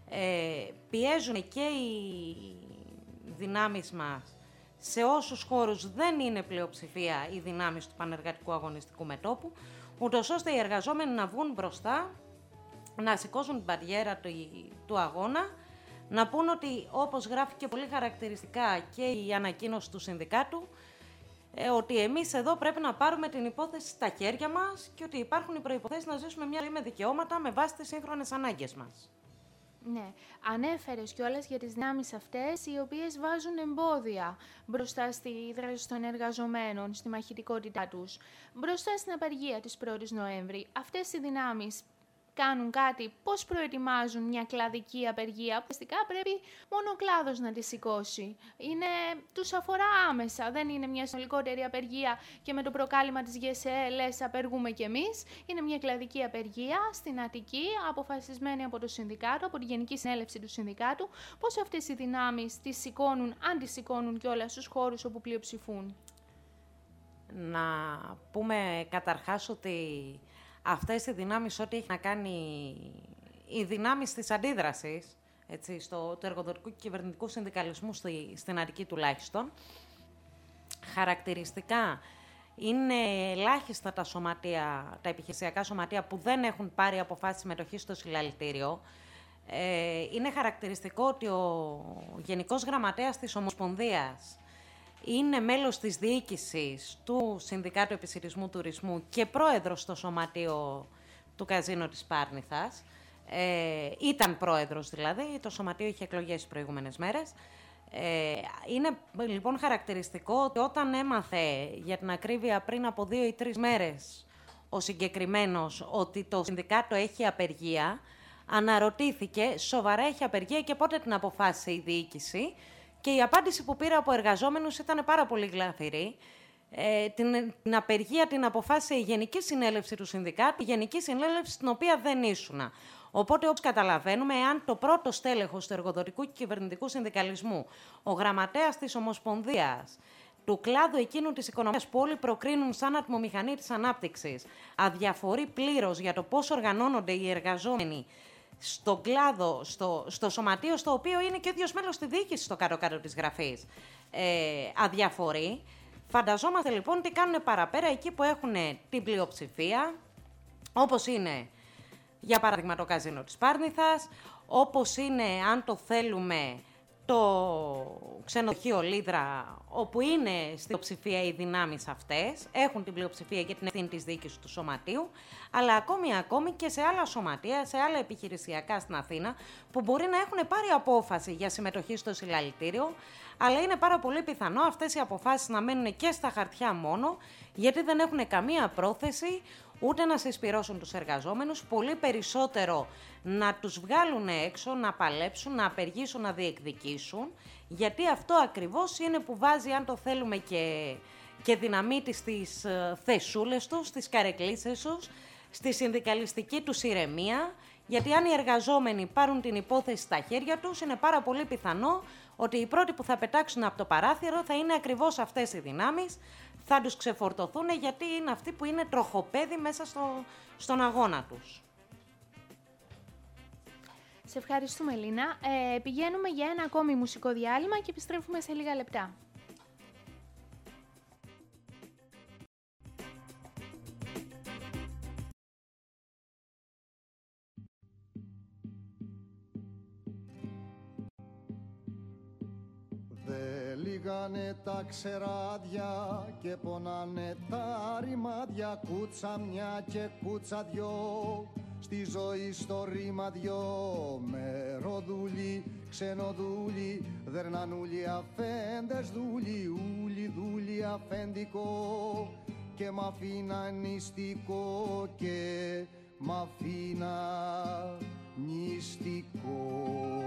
ε, πιέζουν και οι δυνάμεις μας σε όσους χώρους δεν είναι πλειοψηφία οι δυνάμεις του Πανεργατικού Αγωνιστικού Μετώπου, ούτως ώστε οι εργαζόμενοι να βγουν μπροστά, να σηκώσουν την μπαριέρα του, του αγώνα, να πούν ότι, όπως γράφει και πολύ χαρακτηριστικά και η ανακοίνωση του Συνδικάτου, ε, ότι εμείς εδώ πρέπει να πάρουμε την υπόθεση στα χέρια μας και ότι υπάρχουν οι προϋποθέσεις να ζήσουμε μια ζωή με δικαιώματα με βάση τις σύγχρονες ανάγκες μας. Ναι, ανέφερες κιόλας για τις δυνάμεις αυτές, οι οποίες βάζουν εμπόδια μπροστά στη δράση των εργαζομένων, στη μαχητικότητά τους, μπροστά στην απεργία της πρώτης Νοέμβρη. Αυτές οι δυνάμεις κάνουν κάτι, πώς προετοιμάζουν μια κλαδική απεργία, που ουσιαστικά πρέπει μόνο ο κλάδος να τη σηκώσει. Είναι, τους αφορά άμεσα, δεν είναι μια συνολικότερη απεργία και με το προκάλημα της ΓΕΣΕ λες απεργούμε κι εμείς. Είναι μια κλαδική απεργία στην Αττική, αποφασισμένη από το Συνδικάτο, από τη Γενική Συνέλευση του Συνδικάτου. Πώς αυτές οι δυνάμεις τις σηκώνουν, αν τις σηκώνουν κιόλας στους χώρους όπου πλειοψηφούν. Να πούμε καταρχάς ότι αυτές οι δυνάμεις, ό,τι έχει να κάνει οι δυνάμεις της αντίδρασης, έτσι, στο, του εργοδοτικού και κυβερνητικού συνδικαλισμού στη, στην Αττική τουλάχιστον, χαρακτηριστικά είναι ελάχιστα τα σωματεία, τα επιχειρησιακά σωματεία που δεν έχουν πάρει αποφάσεις συμμετοχής στο συλλαλητήριο. Ε, είναι χαρακτηριστικό ότι ο Γενικός Γραμματέας της Ομοσπονδίας είναι μέλος της διοίκησης του Συνδικάτου Επισιτισμού Τουρισμού και πρόεδρος στο σωματείο του Καζίνο της Πάρνηθας. Ε, ήταν πρόεδρος δηλαδή, το σωματείο είχε εκλογές τις προηγούμενες μέρες. Ε, είναι λοιπόν χαρακτηριστικό ότι όταν έμαθε, για την ακρίβεια πριν από δύο ή τρεις μέρες, ο συγκεκριμένος ότι το Συνδικάτο έχει απεργία, αναρωτήθηκε σοβαρά έχει απεργία και πότε την αποφάσισε η διοίκηση. Και η απάντηση που πήρε από εργαζόμενους ήταν πάρα πολύ γλαφυρή. Ε, την, την απεργία την αποφάσισε η Γενική Συνέλευση του Συνδικάτου, η Γενική Συνέλευση στην οποία δεν ήσουνα. Οπότε, όπως καταλαβαίνουμε, εάν το πρώτο στέλεχος του εργοδοτικού και κυβερνητικού συνδικαλισμού, ο γραμματέας της Ομοσπονδίας, του κλάδου εκείνου της οικονομίας που όλοι προκρίνουν σαν ατμομηχανή της ανάπτυξης, αδιαφορεί πλήρως για το πώς οργανώνονται οι εργαζόμενοι στον κλάδο, στο, στο σωματείο, στο οποίο είναι και ο ίδιος μέλος στη διοίκηση στο κάτω-κάτω της γραφής, ε, αδιαφορεί. Φανταζόμαστε λοιπόν τι κάνουν παραπέρα εκεί που έχουν την πλειοψηφία, όπως είναι, για παράδειγμα, το καζίνο της Πάρνηθας, όπως είναι, αν το θέλουμε, το ξενοδοχείο Λίδρα, όπου είναι στην πλειοψηφία οι δυνάμεις αυτές, έχουν την πλειοψηφία και την ευθύνη της διοίκησης του σωματείου, αλλά ακόμη ακόμη και σε άλλα σωματεία, σε άλλα επιχειρησιακά στην Αθήνα, που μπορεί να έχουν πάρει απόφαση για συμμετοχή στο συλλαλητήριο, αλλά είναι πάρα πολύ πιθανό αυτές οι αποφάσεις να μένουν και στα χαρτιά μόνο, γιατί δεν έχουν καμία πρόθεση ούτε να συσπυρώσουν τους εργαζόμενους, πολύ περισσότερο να τους βγάλουν έξω, να παλέψουν, να απεργήσουν, να διεκδικήσουν, γιατί αυτό ακριβώς είναι που βάζει, αν το θέλουμε, και, και δυναμίτη στις θεσούλες τους, στις καρεκλίτσες τους, στη συνδικαλιστική τους ηρεμία, γιατί αν οι εργαζόμενοι πάρουν την υπόθεση στα χέρια τους, είναι πάρα πολύ πιθανό ότι οι πρώτοι που θα πετάξουν από το παράθυρο θα είναι ακριβώς αυτές οι δυνάμεις, θα τους ξεφορτωθούν, γιατί είναι αυτοί που είναι τροχοπέδι μέσα στο, στον αγώνα τους. Σε ευχαριστούμε, Λίνα. Ε, πηγαίνουμε για ένα ακόμη μουσικό διάλειμμα και επιστρέφουμε σε λίγα λεπτά. Λίγανε τα ξεράδια και πονάνε τα ρημάδια, κούτσα μια και κούτσα δυο, στη ζωή στο ρήμα δυο. Μεροδούλοι, ξενοδούλοι, δερνανούλοι, αφέντες δούλοι, ούλοι δούλοι αφεντικό, και μ' αφήνα νηστικό και μ' αφήνα νηστικό.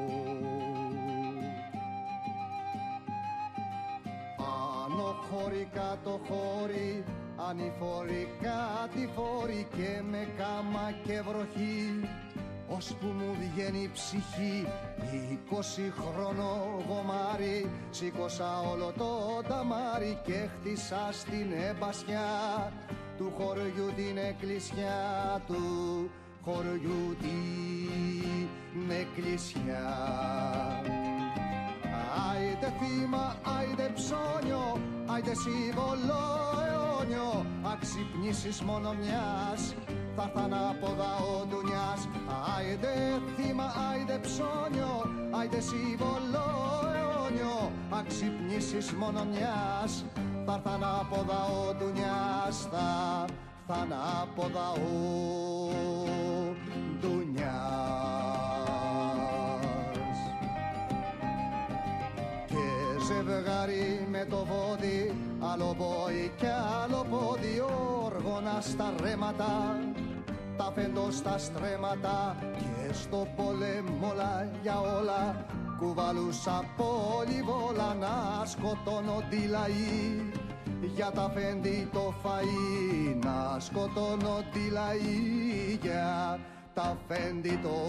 Άνω χώρι, κάτω χώρι, ανηφορικά τη φόρη, και με κάμα και βροχή, ώσπου μου βγαίνει η ψυχή. Είκοσι χρόνο γομάρι, σήκωσα όλο το ταμάρι και χτίσα στην εμπασιά του χωριού την εκκλησιά, του χωριού την εκκλησιά. Άιντε θύμα, άιντε ψώνιο, άιντε σύμβολο αιώνιο, αξυπνήσεις μόνο μιας, θα έρθαν από δαό ντουνιάς. Άιντε θύμα, άιντε ψώνιο, άιντε σύμβολο αιώνιο, αξυπνήσεις μόνο μιας, θα έρθαν από δαό ντουνιάς, θα έρθαν από δαό ντουνιάς. Ζευγάρι με το βόδι, άλλο πόη κι άλλο πόδι, όργωνα στα ρέματα, τα φέντο στα στρέμματα, και στο πόλεμο για όλα κουβαλούσα πολυβόλα, να σκοτώνονται οι λαοί για τα φέντη το φαΐ, να σκοτώνονται οι λαοί για τα φέντη το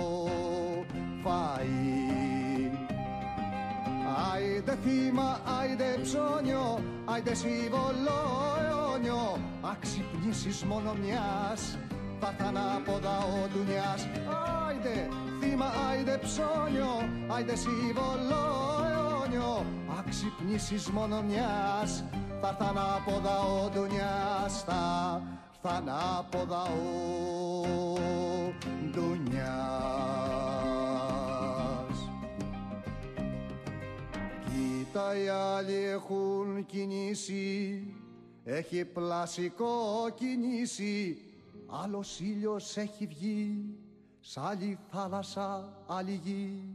φαΐ. Άιντε θύμα, άιντε ψώνιο, άιντε σύμβολο αιώνιο, αξυπνήσεις μόνο μιας, θα έρθαν από δαό ντουνιάς. Άιντε θύμα, άιντε ψώνιο, άιντε σύμβολο αιώνιο, αξυπνήσεις μόνο μιας, θα έρθαν από δαό ντουνιάς, θα έρθαν από δαό ντουνιάς. Τα οι άλλοι έχουν κινήσει, έχει πλασικό κινήσει, άλλος ήλιος έχει βγει, σ' άλλη θάλασσα άλλη γη.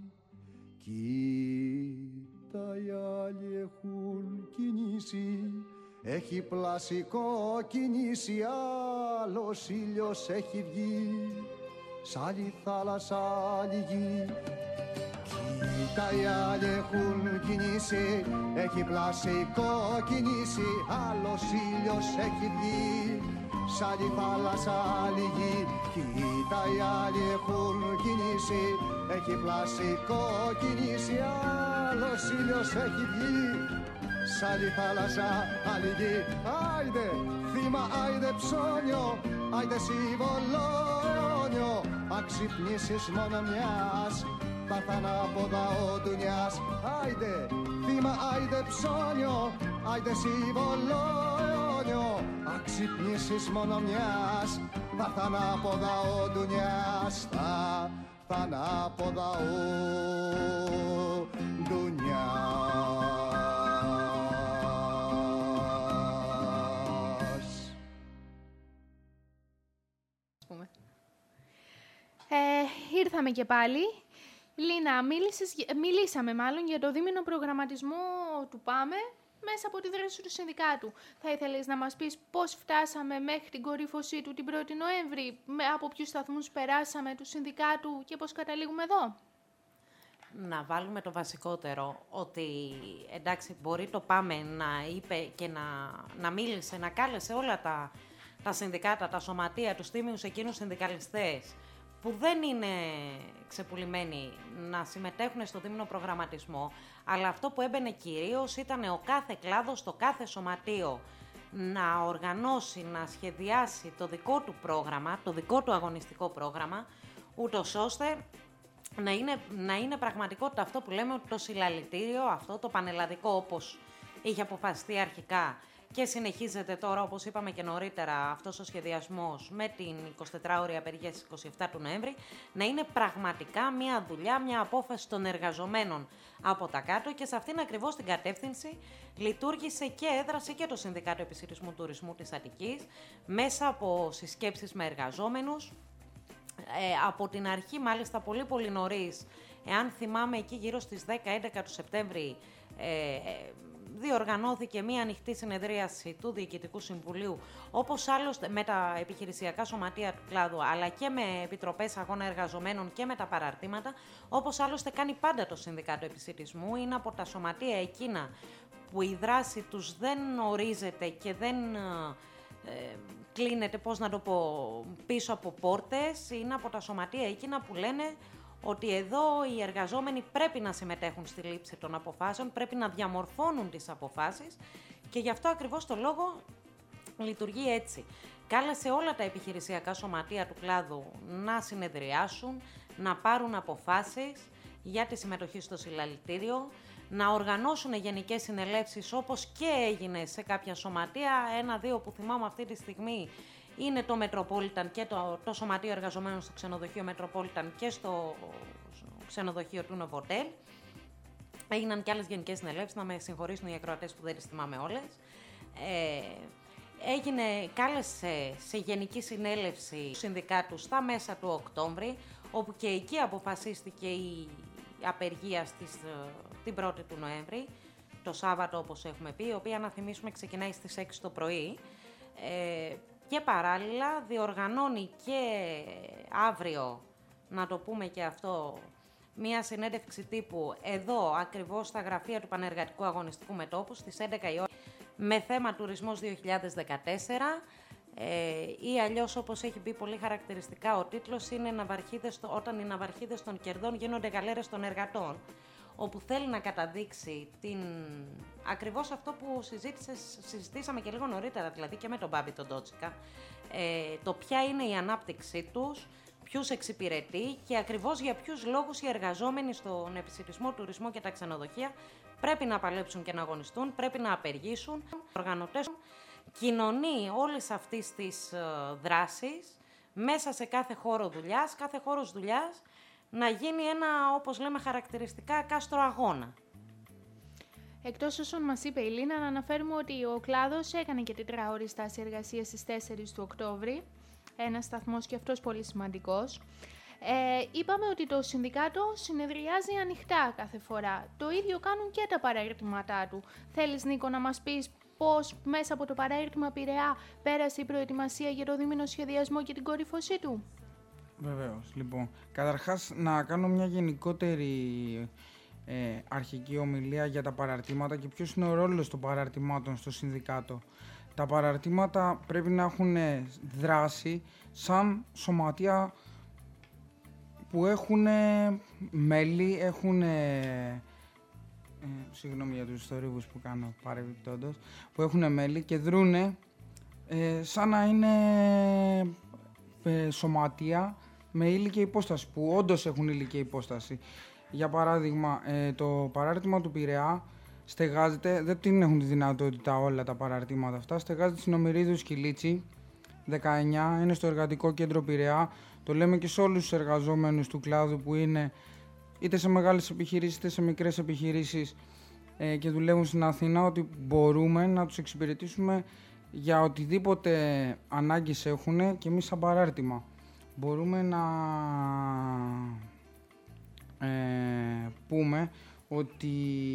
Κοίτα οι άλλοι έχουν κινήσει, έχει πλασικό κινήσει, άλλος ήλιος έχει βγει, σ' άλλη θάλασσα άλλη γη. Κοίτα οι άλλοι έχουν κινήσει, έχει πλασικό κινήσει, άλλος ήλιος έχει βγει, σ' άλλη θάλασσα άλλη γη. Κοίτα οι άλλοι έχουν κινήσει, έχει πλασικό κινήσει, άλλος ήλιος έχει βγει, σ' άλλη θάλασσα άλλη γη. Άιντε θύμα, άιντε ψώνιο, άιντε συμβολόνιο, αν ξυπνήσεις μόνο μιας, θα έρθ' ανάποδα ο ντουνιάς. Άιντε θύμα, άιντε ψώνιο, άιντε συμβολόνιο, αν ξυπνήσεις μόνο μιας, θα έρθ' ανάποδα ο ντουνιάς, θα έρθ' ανάποδα ο ντουνιάς. Ε, ήρθαμε και πάλι. Λίνα, μίλησες, μιλήσαμε μάλλον για το δίμηνο προγραμματισμό του ΠΑΜΕ μέσα από τη δράση του συνδικάτου. Θα ήθελες να μας πεις πώς φτάσαμε μέχρι την κορύφωσή του την πρώτη Νοέμβρη, από ποιους σταθμούς περάσαμε του συνδικάτου και πώς καταλήγουμε εδώ? Να βάλουμε το βασικότερο, ότι εντάξει μπορεί το ΠΑΜΕ να είπε και να, να μίλησε, να κάλεσε όλα τα, τα συνδικάτα, τα σωματεία, τους τίμιους εκείνους συνδικαλιστές που δεν είναι ξεπουλημένοι να συμμετέχουν στο δίμηνο προγραμματισμό, αλλά αυτό που έμπαινε κυρίως ήταν ο κάθε κλάδος, το κάθε σωματείο να οργανώσει, να σχεδιάσει το δικό του πρόγραμμα, το δικό του αγωνιστικό πρόγραμμα, ούτως ώστε να είναι, να είναι πραγματικότητα αυτό που λέμε το συλλαλητήριο, αυτό το πανελλαδικό όπως είχε αποφασιστεί αρχικά και συνεχίζεται τώρα, όπως είπαμε και νωρίτερα, αυτός ο σχεδιασμός με την εικοσιτετράωρη απεργία στις είκοσι επτά του Νοέμβρη, να είναι πραγματικά μια δουλειά, μια απόφαση των εργαζομένων από τα κάτω, και σε αυτήν ακριβώς την κατεύθυνση λειτουργήσε και έδρασε και το Συνδικάτο Επισιτισμού Τουρισμού της Αττικής μέσα από συσκέψεις με εργαζόμενους. Ε, από την αρχή, μάλιστα πολύ πολύ νωρίς, εάν θυμάμαι εκεί γύρω στις δέκα έντεκα του Σεπτέμβρη, ε, ε, διοργανώθηκε μία ανοιχτή συνεδρίαση του Διοικητικού Συμβουλίου, όπως άλλωστε με τα επιχειρησιακά σωματεία του κλάδου, αλλά και με επιτροπές αγώνα εργαζομένων και με τα παραρτήματα, όπως άλλωστε κάνει πάντα το Συνδικάτο Επισιτισμού. Είναι από τα σωματεία εκείνα που η δράση τους δεν ορίζεται και δεν ε, κλείνεται, πώς να το πω, πίσω από πόρτες. Είναι από τα σωματεία εκείνα που λένε ότι εδώ οι εργαζόμενοι πρέπει να συμμετέχουν στη λήψη των αποφάσεων, πρέπει να διαμορφώνουν τις αποφάσεις, και γι' αυτό ακριβώς το λόγο λειτουργεί έτσι. Κάλεσε όλα τα επιχειρησιακά σωματεία του κλάδου να συνεδριάσουν, να πάρουν αποφάσεις για τη συμμετοχή στο συλλαλητήριο, να οργανώσουν γενικές συνελεύσεις όπως και έγινε σε κάποια σωματεία. Ένα-δύο που θυμάμαι αυτή τη στιγμή είναι το Metropolitan και το, το Σωματείο Εργαζομένων στο ξενοδοχείο Metropolitan και στο ξενοδοχείο του Novotel. Έγιναν και άλλες γενικές συνελεύσεις, να με συγχωρήσουν οι ακροατές που δεν τις θυμάμαι όλες. Ε, έγινε, κάλεσε σε γενική συνέλευση του συνδικάτου στα μέσα του Οκτώβρη, όπου και εκεί αποφασίστηκε η απεργία στις, την πρώτη του Νοέμβρη, το Σάββατο όπως έχουμε πει, η οποία, να θυμίσουμε, ξεκινάει στις έξι το πρωί. Ε, Και παράλληλα διοργανώνει και αύριο, να το πούμε και αυτό, μία συνέντευξη τύπου εδώ ακριβώς στα γραφεία του Πανεργατικού Αγωνιστικού Μετώπου στις έντεκα η ώρα, με θέμα τουρισμός δύο χιλιάδες δεκατέσσερα, ε, ή αλλιώς όπως έχει πει πολύ χαρακτηριστικά ο τίτλος είναι ναυαρχίδες, όταν οι ναυαρχίδες των κερδών γίνονται γαλέρες των εργατών, όπου θέλει να καταδείξει την... ακριβώς αυτό που συζητήσαμε και λίγο νωρίτερα, δηλαδή και με τον Μπάμπη τον Τότσικα, ε, το ποια είναι η ανάπτυξή τους, ποιους εξυπηρετεί και ακριβώς για ποιους λόγους οι εργαζόμενοι στον επισιτισμό, τουρισμό και τα ξενοδοχεία πρέπει να παλέψουν και να αγωνιστούν, πρέπει να απεργήσουν. Οργανωτές κοινωνεί όλες αυτές τις uh, δράσεις μέσα σε κάθε χώρο δουλειάς, κάθε χώρος δουλειάς να γίνει ένα, όπως λέμε χαρακτηριστικά, κάστρο αγώνα. Εκτός όσων μας είπε η Λίνα, να αναφέρουμε ότι ο κλάδος έκανε και τετράωρη στάση εργασίας στις τέσσερις του Οκτώβρη, ένας σταθμός και αυτός πολύ σημαντικός. Ε, είπαμε ότι το συνδικάτο συνεδριάζει ανοιχτά κάθε φορά. Το ίδιο κάνουν και τα παραέρτηματά του. Θέλεις, Νίκο, να μας πεις πώς μέσα από το παραέρτημα Πειραιά πέρασε η προετοιμασία για το δίμηνο σχεδιασμό και την κορύφωσή του? Βεβαίως. Λοιπόν, καταρχάς να κάνω μια γενικότερη ε, αρχική ομιλία για τα παραρτήματα και ποιος είναι ο ρόλος των παραρτημάτων στο συνδικάτο. Τα παραρτήματα πρέπει να έχουν δράση σαν σωματεία που έχουν μέλη, έχουν, ε, συγγνώμη για τους θορύβους που κάνω παρεμπιπτόντως, που έχουν μέλη και δρούνε ε, σαν να είναι ε, σωματεία με ηλικία υπόσταση, που όντως έχουν ηλικία υπόσταση. Για παράδειγμα, ε, το παράρτημα του Πειραιά στεγάζεται, δεν την έχουν τη δυνατότητα όλα τα παραρτήματα αυτά, στεγάζεται στην Ομηρίδου Σκυλίτσι, δεκαεννιά, είναι στο Εργατικό Κέντρο Πειραιά. Το λέμε και σε όλους τους εργαζόμενους του κλάδου που είναι είτε σε μεγάλες επιχειρήσεις είτε σε μικρές επιχειρήσεις ε, και δουλεύουν στην Αθήνα, ότι μπορούμε να τους εξυπηρετήσουμε για οτιδήποτε ανάγκες έχουν και εμείς σαν παράρτημα. Μπορούμε να ε, πούμε ότι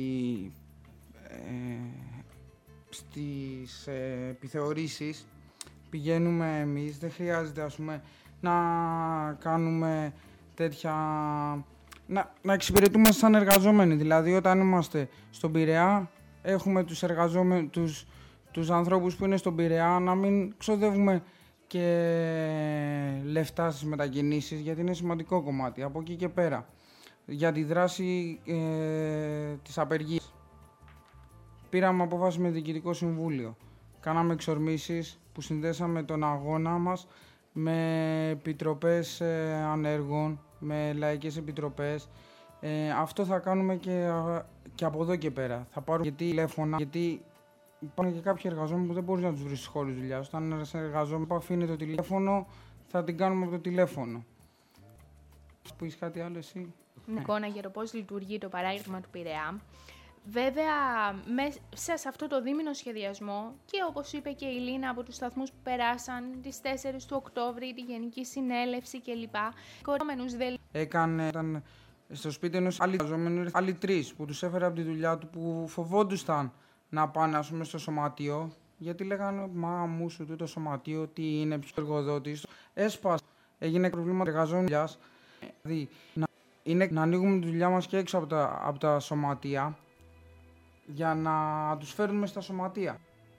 ε, στις ε, επιθεωρήσεις πηγαίνουμε εμείς, δεν χρειάζεται ας πούμε να κάνουμε τέτοια, να, να εξυπηρετούμε σαν εργαζόμενοι. Δηλαδή όταν είμαστε στον Πειραιά έχουμε τους εργαζόμενους, τους, τους ανθρώπους που είναι στον Πειραιά, να μην ξοδεύουμε και λεφτά στις μετακινήσεις, γιατί είναι σημαντικό κομμάτι. Από εκεί και πέρα, για τη δράση ε, της απεργίας, πήραμε απόφαση με Διοικητικό Συμβούλιο. Κάναμε εξορμήσεις που συνδέσαμε τον αγώνα μας με επιτροπές ε, ανέργων, με λαϊκές επιτροπές. Ε, αυτό θα κάνουμε και, και από εδώ και πέρα. Θα πάρουμε γιατί τηλέφωνα, γιατί υπάρχουν και κάποιοι εργαζόμενοι που δεν μπορείς να τους βρεις στους χώρους δουλειάς. Όταν ένας εργαζόμενος που αφήνει το τηλέφωνο, θα την κάνουμε από το τηλέφωνο. Που έχεις κάτι άλλο εσύ? Ναι. Εικόνα για το πώς λειτουργεί το παράρτημα του Πειραιά. Βέβαια, μέσα σε αυτό το δίμηνο σχεδιασμό και όπως είπε και η Λίνα από τους σταθμούς που περάσαν, τις τέσσερις του Οκτώβρη, τη Γενική Συνέλευση κλπ. Έκανε, ήταν στο σπίτι ενός άλλοι εργαζόμενοι, άλλοι τρεις που τους έφερε από τη δουλειά του, που φοβόντουσαν να πάνε ας πούμε στο σωματείο, γιατί λέγανε μα μου σου τούτο σωματείο, τι είναι, ποιος εργοδότης. Έσπασε, έγινε προβλήματα εργαζόμενων. Δηλαδή, να, είναι να ανοίγουμε τη δουλειά μας και έξω από τα, από τα σωματεία, για να τους φέρνουμε στα σωματεία.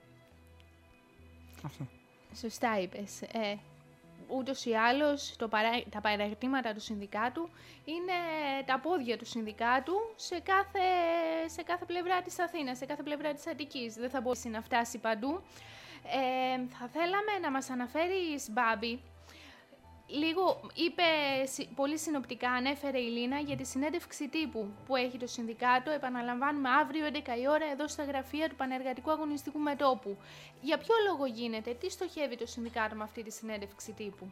Αυτό. Σωστά είπες. Ε, ούτως ή άλλως το παρά, τα παραρτήματα του συνδικάτου είναι τα πόδια του συνδικάτου σε κάθε, σε κάθε πλευρά της Αθήνας, σε κάθε πλευρά της Αττικής. Δεν θα μπορέσει να φτάσει παντού. Ε, θα θέλαμε να μας αναφέρεις, Μπάμπη, λίγο είπε πολύ συνοπτικά, ανέφερε η Λίνα για τη συνέντευξη τύπου που έχει το συνδικάτο. Επαναλαμβάνουμε αύριο έντεκα η ώρα εδώ στα γραφεία του Πανεργατικού Αγωνιστικού Μετώπου. Για ποιο λόγο γίνεται, τι στοχεύει το συνδικάτο με αυτή τη συνέντευξη τύπου?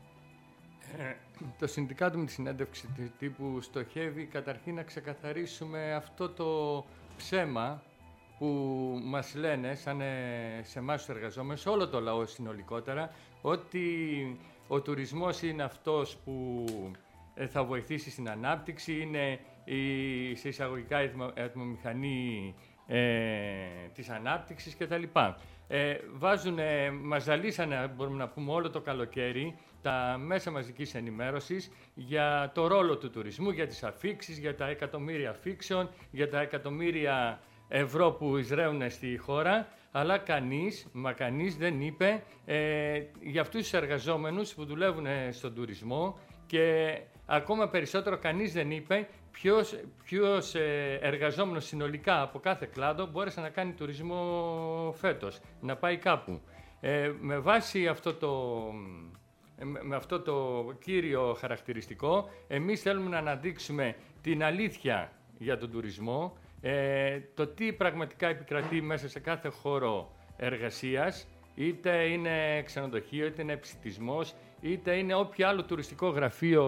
Ε, το συνδικάτο με τη συνέντευξη τύπου στοχεύει καταρχήν να ξεκαθαρίσουμε αυτό το ψέμα που μας λένε σαν σε εμάς τους εργαζόμενους, όλο το λαό συνολικότερα, ότι ο τουρισμός είναι αυτός που θα βοηθήσει στην ανάπτυξη, είναι η, σε εισαγωγικά η ατμομηχανή ε, της ανάπτυξης κτλ. Ε, βάζουνε, μας ζαλίσανε, μπορούμε να πούμε, όλο το καλοκαίρι τα μέσα μαζικής ενημέρωσης για το ρόλο του τουρισμού, για τις αφίξεις, για τα εκατομμύρια αφίξεων, για τα εκατομμύρια ευρώ που εισραίουν στη χώρα, αλλά κανείς, μα κανείς δεν είπε ε, για αυτούς τους εργαζόμενους που δουλεύουν στον τουρισμό και ακόμα περισσότερο κανείς δεν είπε ποιος, ποιος ε, εργαζόμενος συνολικά από κάθε κλάδο μπόρεσε να κάνει τουρισμό φέτος, να πάει κάπου. Ε, με βάση αυτό το, με αυτό το κύριο χαρακτηριστικό, εμείς θέλουμε να αναδείξουμε την αλήθεια για τον τουρισμό, Ε, το τι πραγματικά επικρατεί μέσα σε κάθε χώρο εργασίας, είτε είναι ξενοδοχείο, είτε είναι επιστημισμός, είτε είναι όποιο άλλο τουριστικό γραφείο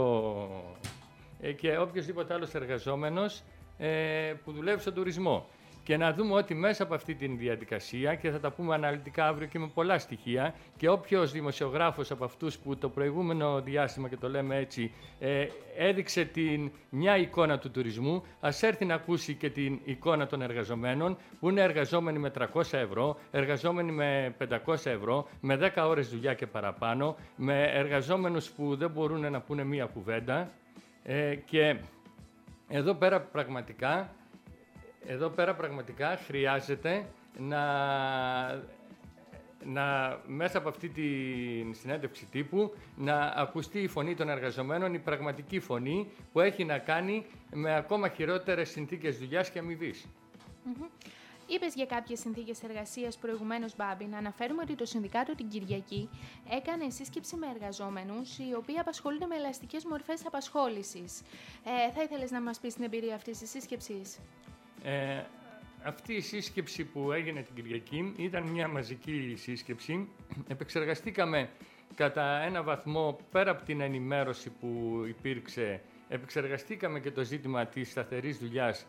ε, και οποιοσδήποτε άλλος εργαζόμενος ε, που δουλεύει στον τουρισμό. Και να δούμε ότι μέσα από αυτή τη διαδικασία, και θα τα πούμε αναλυτικά αύριο και με πολλά στοιχεία, και όποιος δημοσιογράφος από αυτούς που το προηγούμενο διάστημα, και το λέμε έτσι, ε, έδειξε την, μια εικόνα του τουρισμού, ας έρθει να ακούσει και την εικόνα των εργαζομένων, που είναι εργαζόμενοι με τριακόσια ευρώ, εργαζόμενοι με πεντακόσια ευρώ, με δέκα ώρες δουλειά και παραπάνω, με εργαζόμενους που δεν μπορούν να πούνε μία κουβέντα ε, και εδώ πέρα πραγματικά, εδώ πέρα πραγματικά χρειάζεται να, να μέσα από αυτή τη συνέντευξη τύπου να ακουστεί η φωνή των εργαζομένων, η πραγματική φωνή που έχει να κάνει με ακόμα χειρότερες συνθήκες δουλειάς και αμοιβής. Mm-hmm. Είπες για κάποιες συνθήκες εργασίας προηγουμένως, Μπάμπη. Να αναφέρουμε ότι το Συνδικάτο την Κυριακή έκανε σύσκεψη με εργαζόμενους οι οποίοι απασχολούνται με ελαστικές μορφές απασχόλησης. Ε, θα ήθελες να μας πεις την εμπειρία αυτής της σύσκεψης? Ε, αυτή η σύσκεψη που έγινε την Κυριακή ήταν μια μαζική σύσκεψη. Επεξεργαστήκαμε κατά ένα βαθμό, πέρα από την ενημέρωση που υπήρξε, επεξεργαστήκαμε και το ζήτημα της σταθερής δουλειάς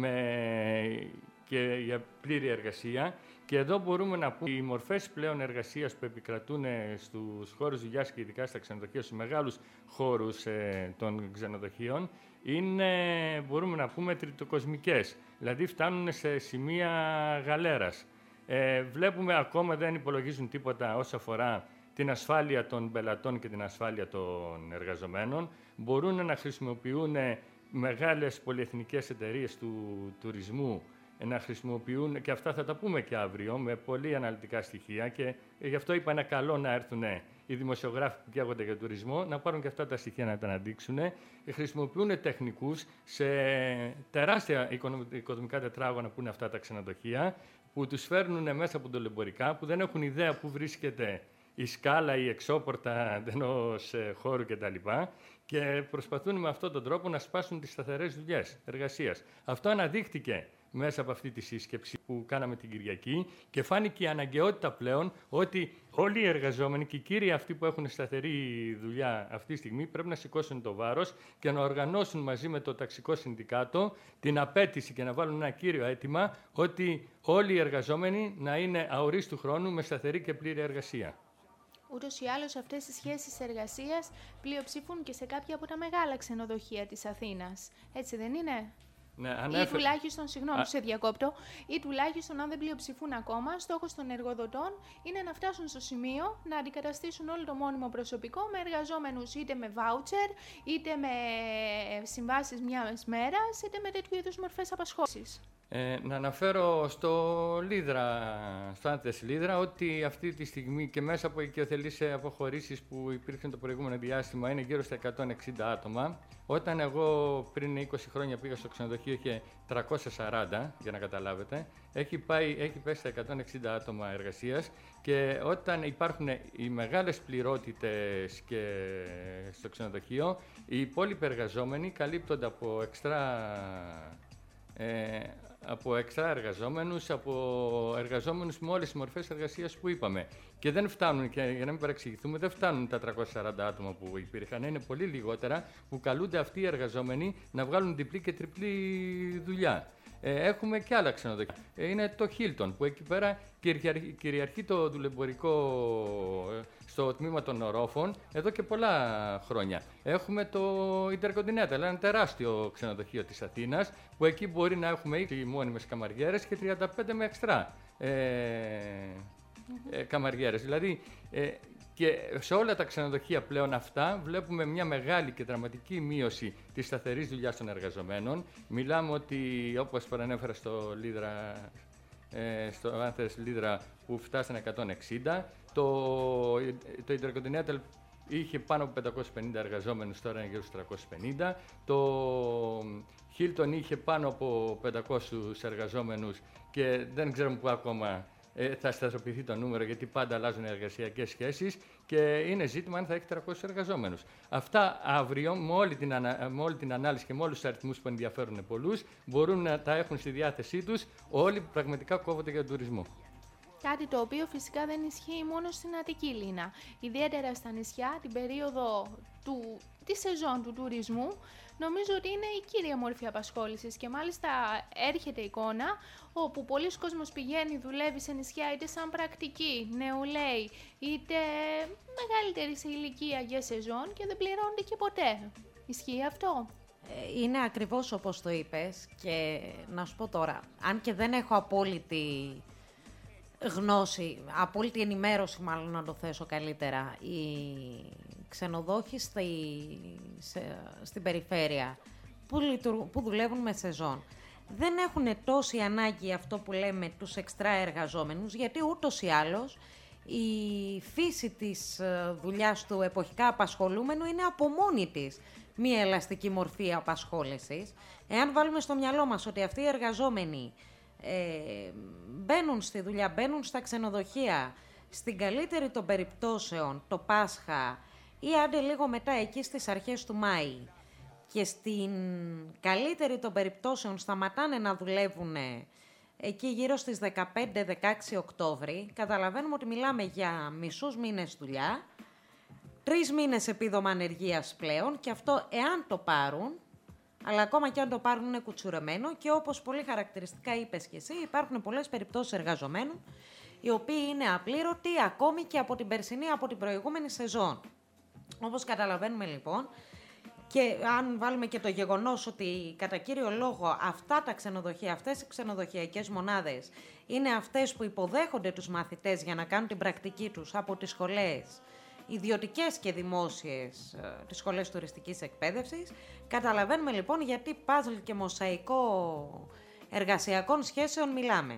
με... και για πλήρη εργασία. Και εδώ μπορούμε να πούμε οι μορφές πλέον εργασίας που επικρατούν στους χώρους δουλειάς και ειδικά στα ξενοδοχεία, στους μεγάλους χώρους ε, των ξενοδοχείων, είναι, μπορούμε να πούμε, τριτοκοσμικές. Δηλαδή φτάνουν σε σημεία γαλέρας. Ε, βλέπουμε ακόμα δεν υπολογίζουν τίποτα όσον αφορά την ασφάλεια των πελατών και την ασφάλεια των εργαζομένων. Μπορούν να χρησιμοποιούν μεγάλες πολυεθνικές εταιρείες του τουρισμού να χρησιμοποιούν, και αυτά θα τα πούμε και αύριο, με πολύ αναλυτικά στοιχεία, και γι' αυτό είπα είναι καλό να έρθουν οι δημοσιογράφοι που καίγονται για τουρισμό, να πάρουν και αυτά τα στοιχεία να τα αναδείξουν. Χρησιμοποιούν τεχνικούς σε τεράστια οικοδομικά τετράγωνα που είναι αυτά τα ξενοδοχεία, που τους φέρνουν μέσα από τολεμπορικά, που δεν έχουν ιδέα πού βρίσκεται η σκάλα, η εξώπορτα ενός χώρου κτλ. Και προσπαθούν με αυτόν τον τρόπο να σπάσουν τις σταθερές δουλειές εργασίας. Αυτό αναδείχτηκε μέσα από αυτή τη σύσκεψη που κάναμε την Κυριακή και φάνηκε η αναγκαιότητα πλέον ότι όλοι οι εργαζόμενοι και οι κύριοι αυτοί που έχουν σταθερή δουλειά αυτή τη στιγμή πρέπει να σηκώσουν το βάρος και να οργανώσουν μαζί με το ταξικό συνδικάτο την απέτηση και να βάλουν ένα κύριο αίτημα ότι όλοι οι εργαζόμενοι να είναι αορίστου χρόνου με σταθερή και πλήρη εργασία. Ούτως ή άλλως αυτές οι σχέσεις εργασίας πλειοψηφούν και σε κάποια από τα μεγάλα ξενοδοχεία της Αθήνας. Έτσι δεν είναι? Ναι, ανέφε... Ή τουλάχιστον, συγγνώμη, Α... σε διακόπτω, ή τουλάχιστον αν δεν πλειοψηφούν ακόμα, στόχος των εργοδοτών είναι να φτάσουν στο σημείο να αντικαταστήσουν όλο το μόνιμο προσωπικό με εργαζόμενους είτε με βάουτσερ, είτε με συμβάσεις μιας μέρας, είτε με τέτοιου είδους μορφές απασχόλησης. Ε, να αναφέρω στο Λίδρα, στο Άνθες Λίδρα, ότι αυτή τη στιγμή και μέσα από οικειοθελείς αποχωρήσεις που υπήρχαν το προηγούμενο διάστημα είναι γύρω στα εκατόν εξήντα άτομα. Όταν εγώ πριν είκοσι χρόνια πήγα στο ξενοδοχείο είχε τριακόσια σαράντα, για να καταλάβετε, έχει, πάει, έχει πέσει στα εκατόν εξήντα άτομα εργασίας, και όταν υπάρχουν οι μεγάλες πληρότητες και στο ξενοδοχείο, οι υπόλοιποι εργαζόμενοι καλύπτονται από εξτρά... Ε, από εξτρά εργαζόμενους, από εργαζόμενους με όλες τις μορφές εργασίας που είπαμε. Και δεν φτάνουν, και για να μην παρεξηγηθούμε, δεν φτάνουν τα τριακόσια σαράντα άτομα που υπήρχαν. Είναι πολύ λιγότερα που καλούνται αυτοί οι εργαζόμενοι να βγάλουν διπλή και τριπλή δουλειά. Ε, έχουμε και άλλα ξενοδοχεία. Ε, είναι το Hilton, που εκεί πέρα κυριαρχεί, κυριαρχεί το δουλεμπορικό ε, στο τμήμα των ορόφων εδώ και πολλά χρόνια. Έχουμε το Intercontinental, ένα τεράστιο ξενοδοχείο της Αθήνας, που εκεί μπορεί να έχουμε είκοσι μόνιμες καμαριέρες και τριάντα πέντε με εξτρά ε, ε, καμαριέρες. Δηλαδή, ε, και σε όλα τα ξενοδοχεία πλέον αυτά βλέπουμε μια μεγάλη και δραματική μείωση της σταθερής δουλειάς των εργαζομένων. Μιλάμε ότι, όπως προανέφερα στο Λίδρα, ε, στο Άνθες Λίδρα, που φτάσανε εκατόν εξήντα, το, το Intercontinental είχε πάνω από πεντακόσιους πενήντα εργαζόμενους, τώρα είναι γύρω στους τριακόσιους πενήντα. Το Hilton είχε πάνω από πεντακόσιους εργαζόμενους και δεν ξέρουμε πού ακόμα ε, θα σταθεροποιηθεί το νούμερο, γιατί πάντα αλλάζουν οι εργασιακές σχέσεις και είναι ζήτημα αν θα έχει τριακόσιους εργαζόμενους. Αυτά αύριο, με όλη την, ανα, με όλη την ανάλυση και με όλους τους αριθμούς που ενδιαφέρουν πολλούς, μπορούν να τα έχουν στη διάθεσή τους όλοι που πραγματικά κόβονται για τον τουρισμό. Κάτι το οποίο φυσικά δεν ισχύει μόνο στην Αττική, Λίνα. Ιδιαίτερα στα νησιά, την περίοδο του, τη σεζόν του τουρισμού, νομίζω ότι είναι η κύρια μορφή απασχόλησης και μάλιστα έρχεται εικόνα όπου πολλοί κόσμος πηγαίνει, δουλεύει σε νησιά είτε σαν πρακτική, νεολαίοι, είτε μεγαλύτερη σε ηλικία για σεζόν και δεν πληρώνεται και ποτέ. Ισχύει αυτό? Είναι ακριβώς όπως το είπες και να σου πω τώρα, αν και δεν έχω απόλυτη γνώση, απόλυτη ενημέρωση μάλλον να το θέσω καλύτερα, οι ξενοδόχοι στη, σε, στην περιφέρεια που, λειτουργ, που δουλεύουν με σεζόν. Δεν έχουν τόση ανάγκη αυτό που λέμε τους εξτρά εργαζόμενους, γιατί ούτως ή άλλως η φύση της δουλειάς του εποχικά απασχολούμενου είναι από μόνη της μία ελαστική μορφή απασχόλησης. Εάν βάλουμε στο μυαλό μας ότι αυτοί οι εργαζόμενοι ε, μπαίνουν στη δουλειά, μπαίνουν στα ξενοδοχεία, στην καλύτερη των περιπτώσεων το Πάσχα ή άντε λίγο μετά εκεί στις αρχές του Μάη, και στην καλύτερη των περιπτώσεων σταματάνε να δουλεύουν εκεί γύρω στις δεκαπέντε δεκαέξι Οκτώβρη, καταλαβαίνουμε ότι μιλάμε για μισούς μήνες δουλειά, τρεις μήνες επίδομα ανεργίας πλέον, και αυτό εάν το πάρουν, αλλά ακόμα και αν το πάρουν είναι κουτσουρεμένο, και όπως πολύ χαρακτηριστικά είπες και εσύ, υπάρχουν πολλές περιπτώσεις εργαζομένων οι οποίοι είναι απλήρωτοι ακόμη και από την περσινή, από την προηγούμενη σεζόν. Όπως καταλαβαίνουμε λοιπόν, και αν βάλουμε και το γεγονός ότι κατά κύριο λόγο αυτά τα ξενοδοχεία, αυτές οι ξενοδοχειακές μονάδες είναι αυτές που υποδέχονται τους μαθητές για να κάνουν την πρακτική τους από τις σχολές, ιδιωτικές και δημόσιες, τις σχολές τουριστικής εκπαίδευσης, καταλαβαίνουμε λοιπόν γιατί παζλ και μοσαϊκό εργασιακών σχέσεων μιλάμε.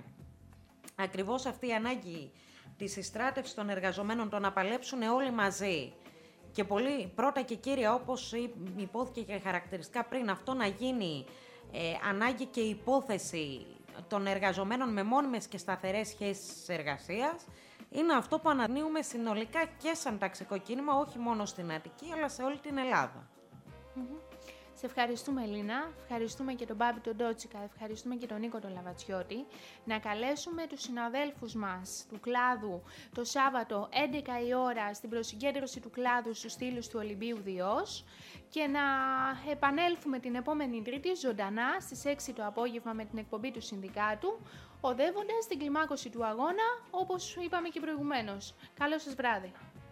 Ακριβώς αυτή η ανάγκη της συστράτευσης των εργαζομένων, το να παλέψουν όλοι μαζί, και πολύ πρώτα και κύρια, όπως υπόθηκε και χαρακτηριστικά πριν, αυτό να γίνει ε, ανάγκη και υπόθεση των εργαζομένων με μόνιμες και σταθερές σχέσεις εργασίας, είναι αυτό που αναδεικνύουμε συνολικά και σαν ταξικό κίνημα, όχι μόνο στην Αττική, αλλά σε όλη την Ελλάδα. Mm-hmm. Σε ευχαριστούμε, Ελίνα. Ευχαριστούμε και τον Μπάμπη τον Ντότσικα, ευχαριστούμε και τον Νίκο τον Λαβατσιώτη. Να καλέσουμε τους συναδέλφους μας του κλάδου το Σάββατο έντεκα η ώρα στην προσυγκέντρωση του κλάδου στους στήλους του Ολυμπίου Διός, και να επανέλθουμε την επόμενη Τρίτη ζωντανά στις έξι το απόγευμα με την εκπομπή του Συνδικάτου, οδεύοντας την κλιμάκωση του αγώνα, όπως είπαμε και προηγουμένως. Καλό σας βράδυ.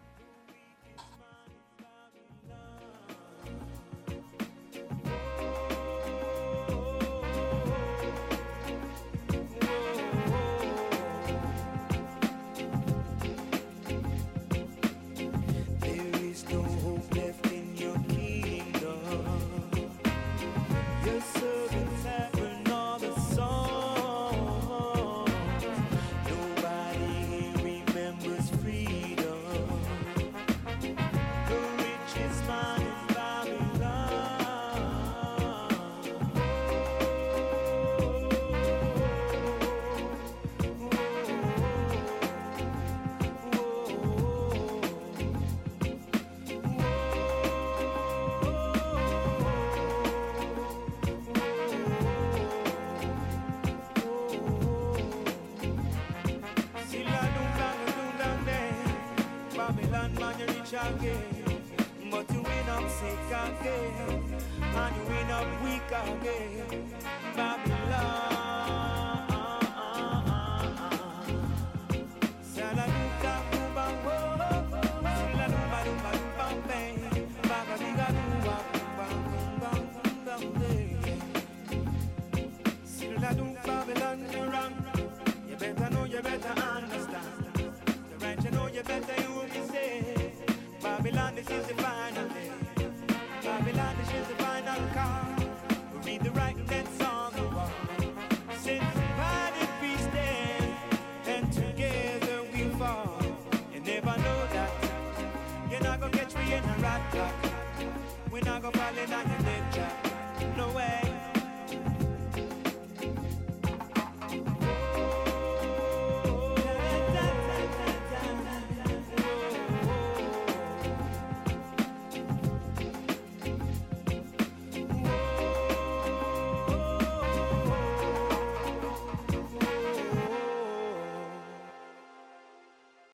But you win up sick again, and you win up weak again, Babylon. Saladuka kuba wo, saladuka duka duka bang, babadiga duwa kuba kuba kuba bang. Saladuka Babylon you wrong, you better know, you better understand. The right you know, you better you will be saved. Babylon, this is the final day. Babylon, this is the final call. We read the right that's on the wall. Since divided we stand, and together we fall. You never know that. You're not gonna catch me in a rat block. We're not gonna fall in on your dead trap. No way.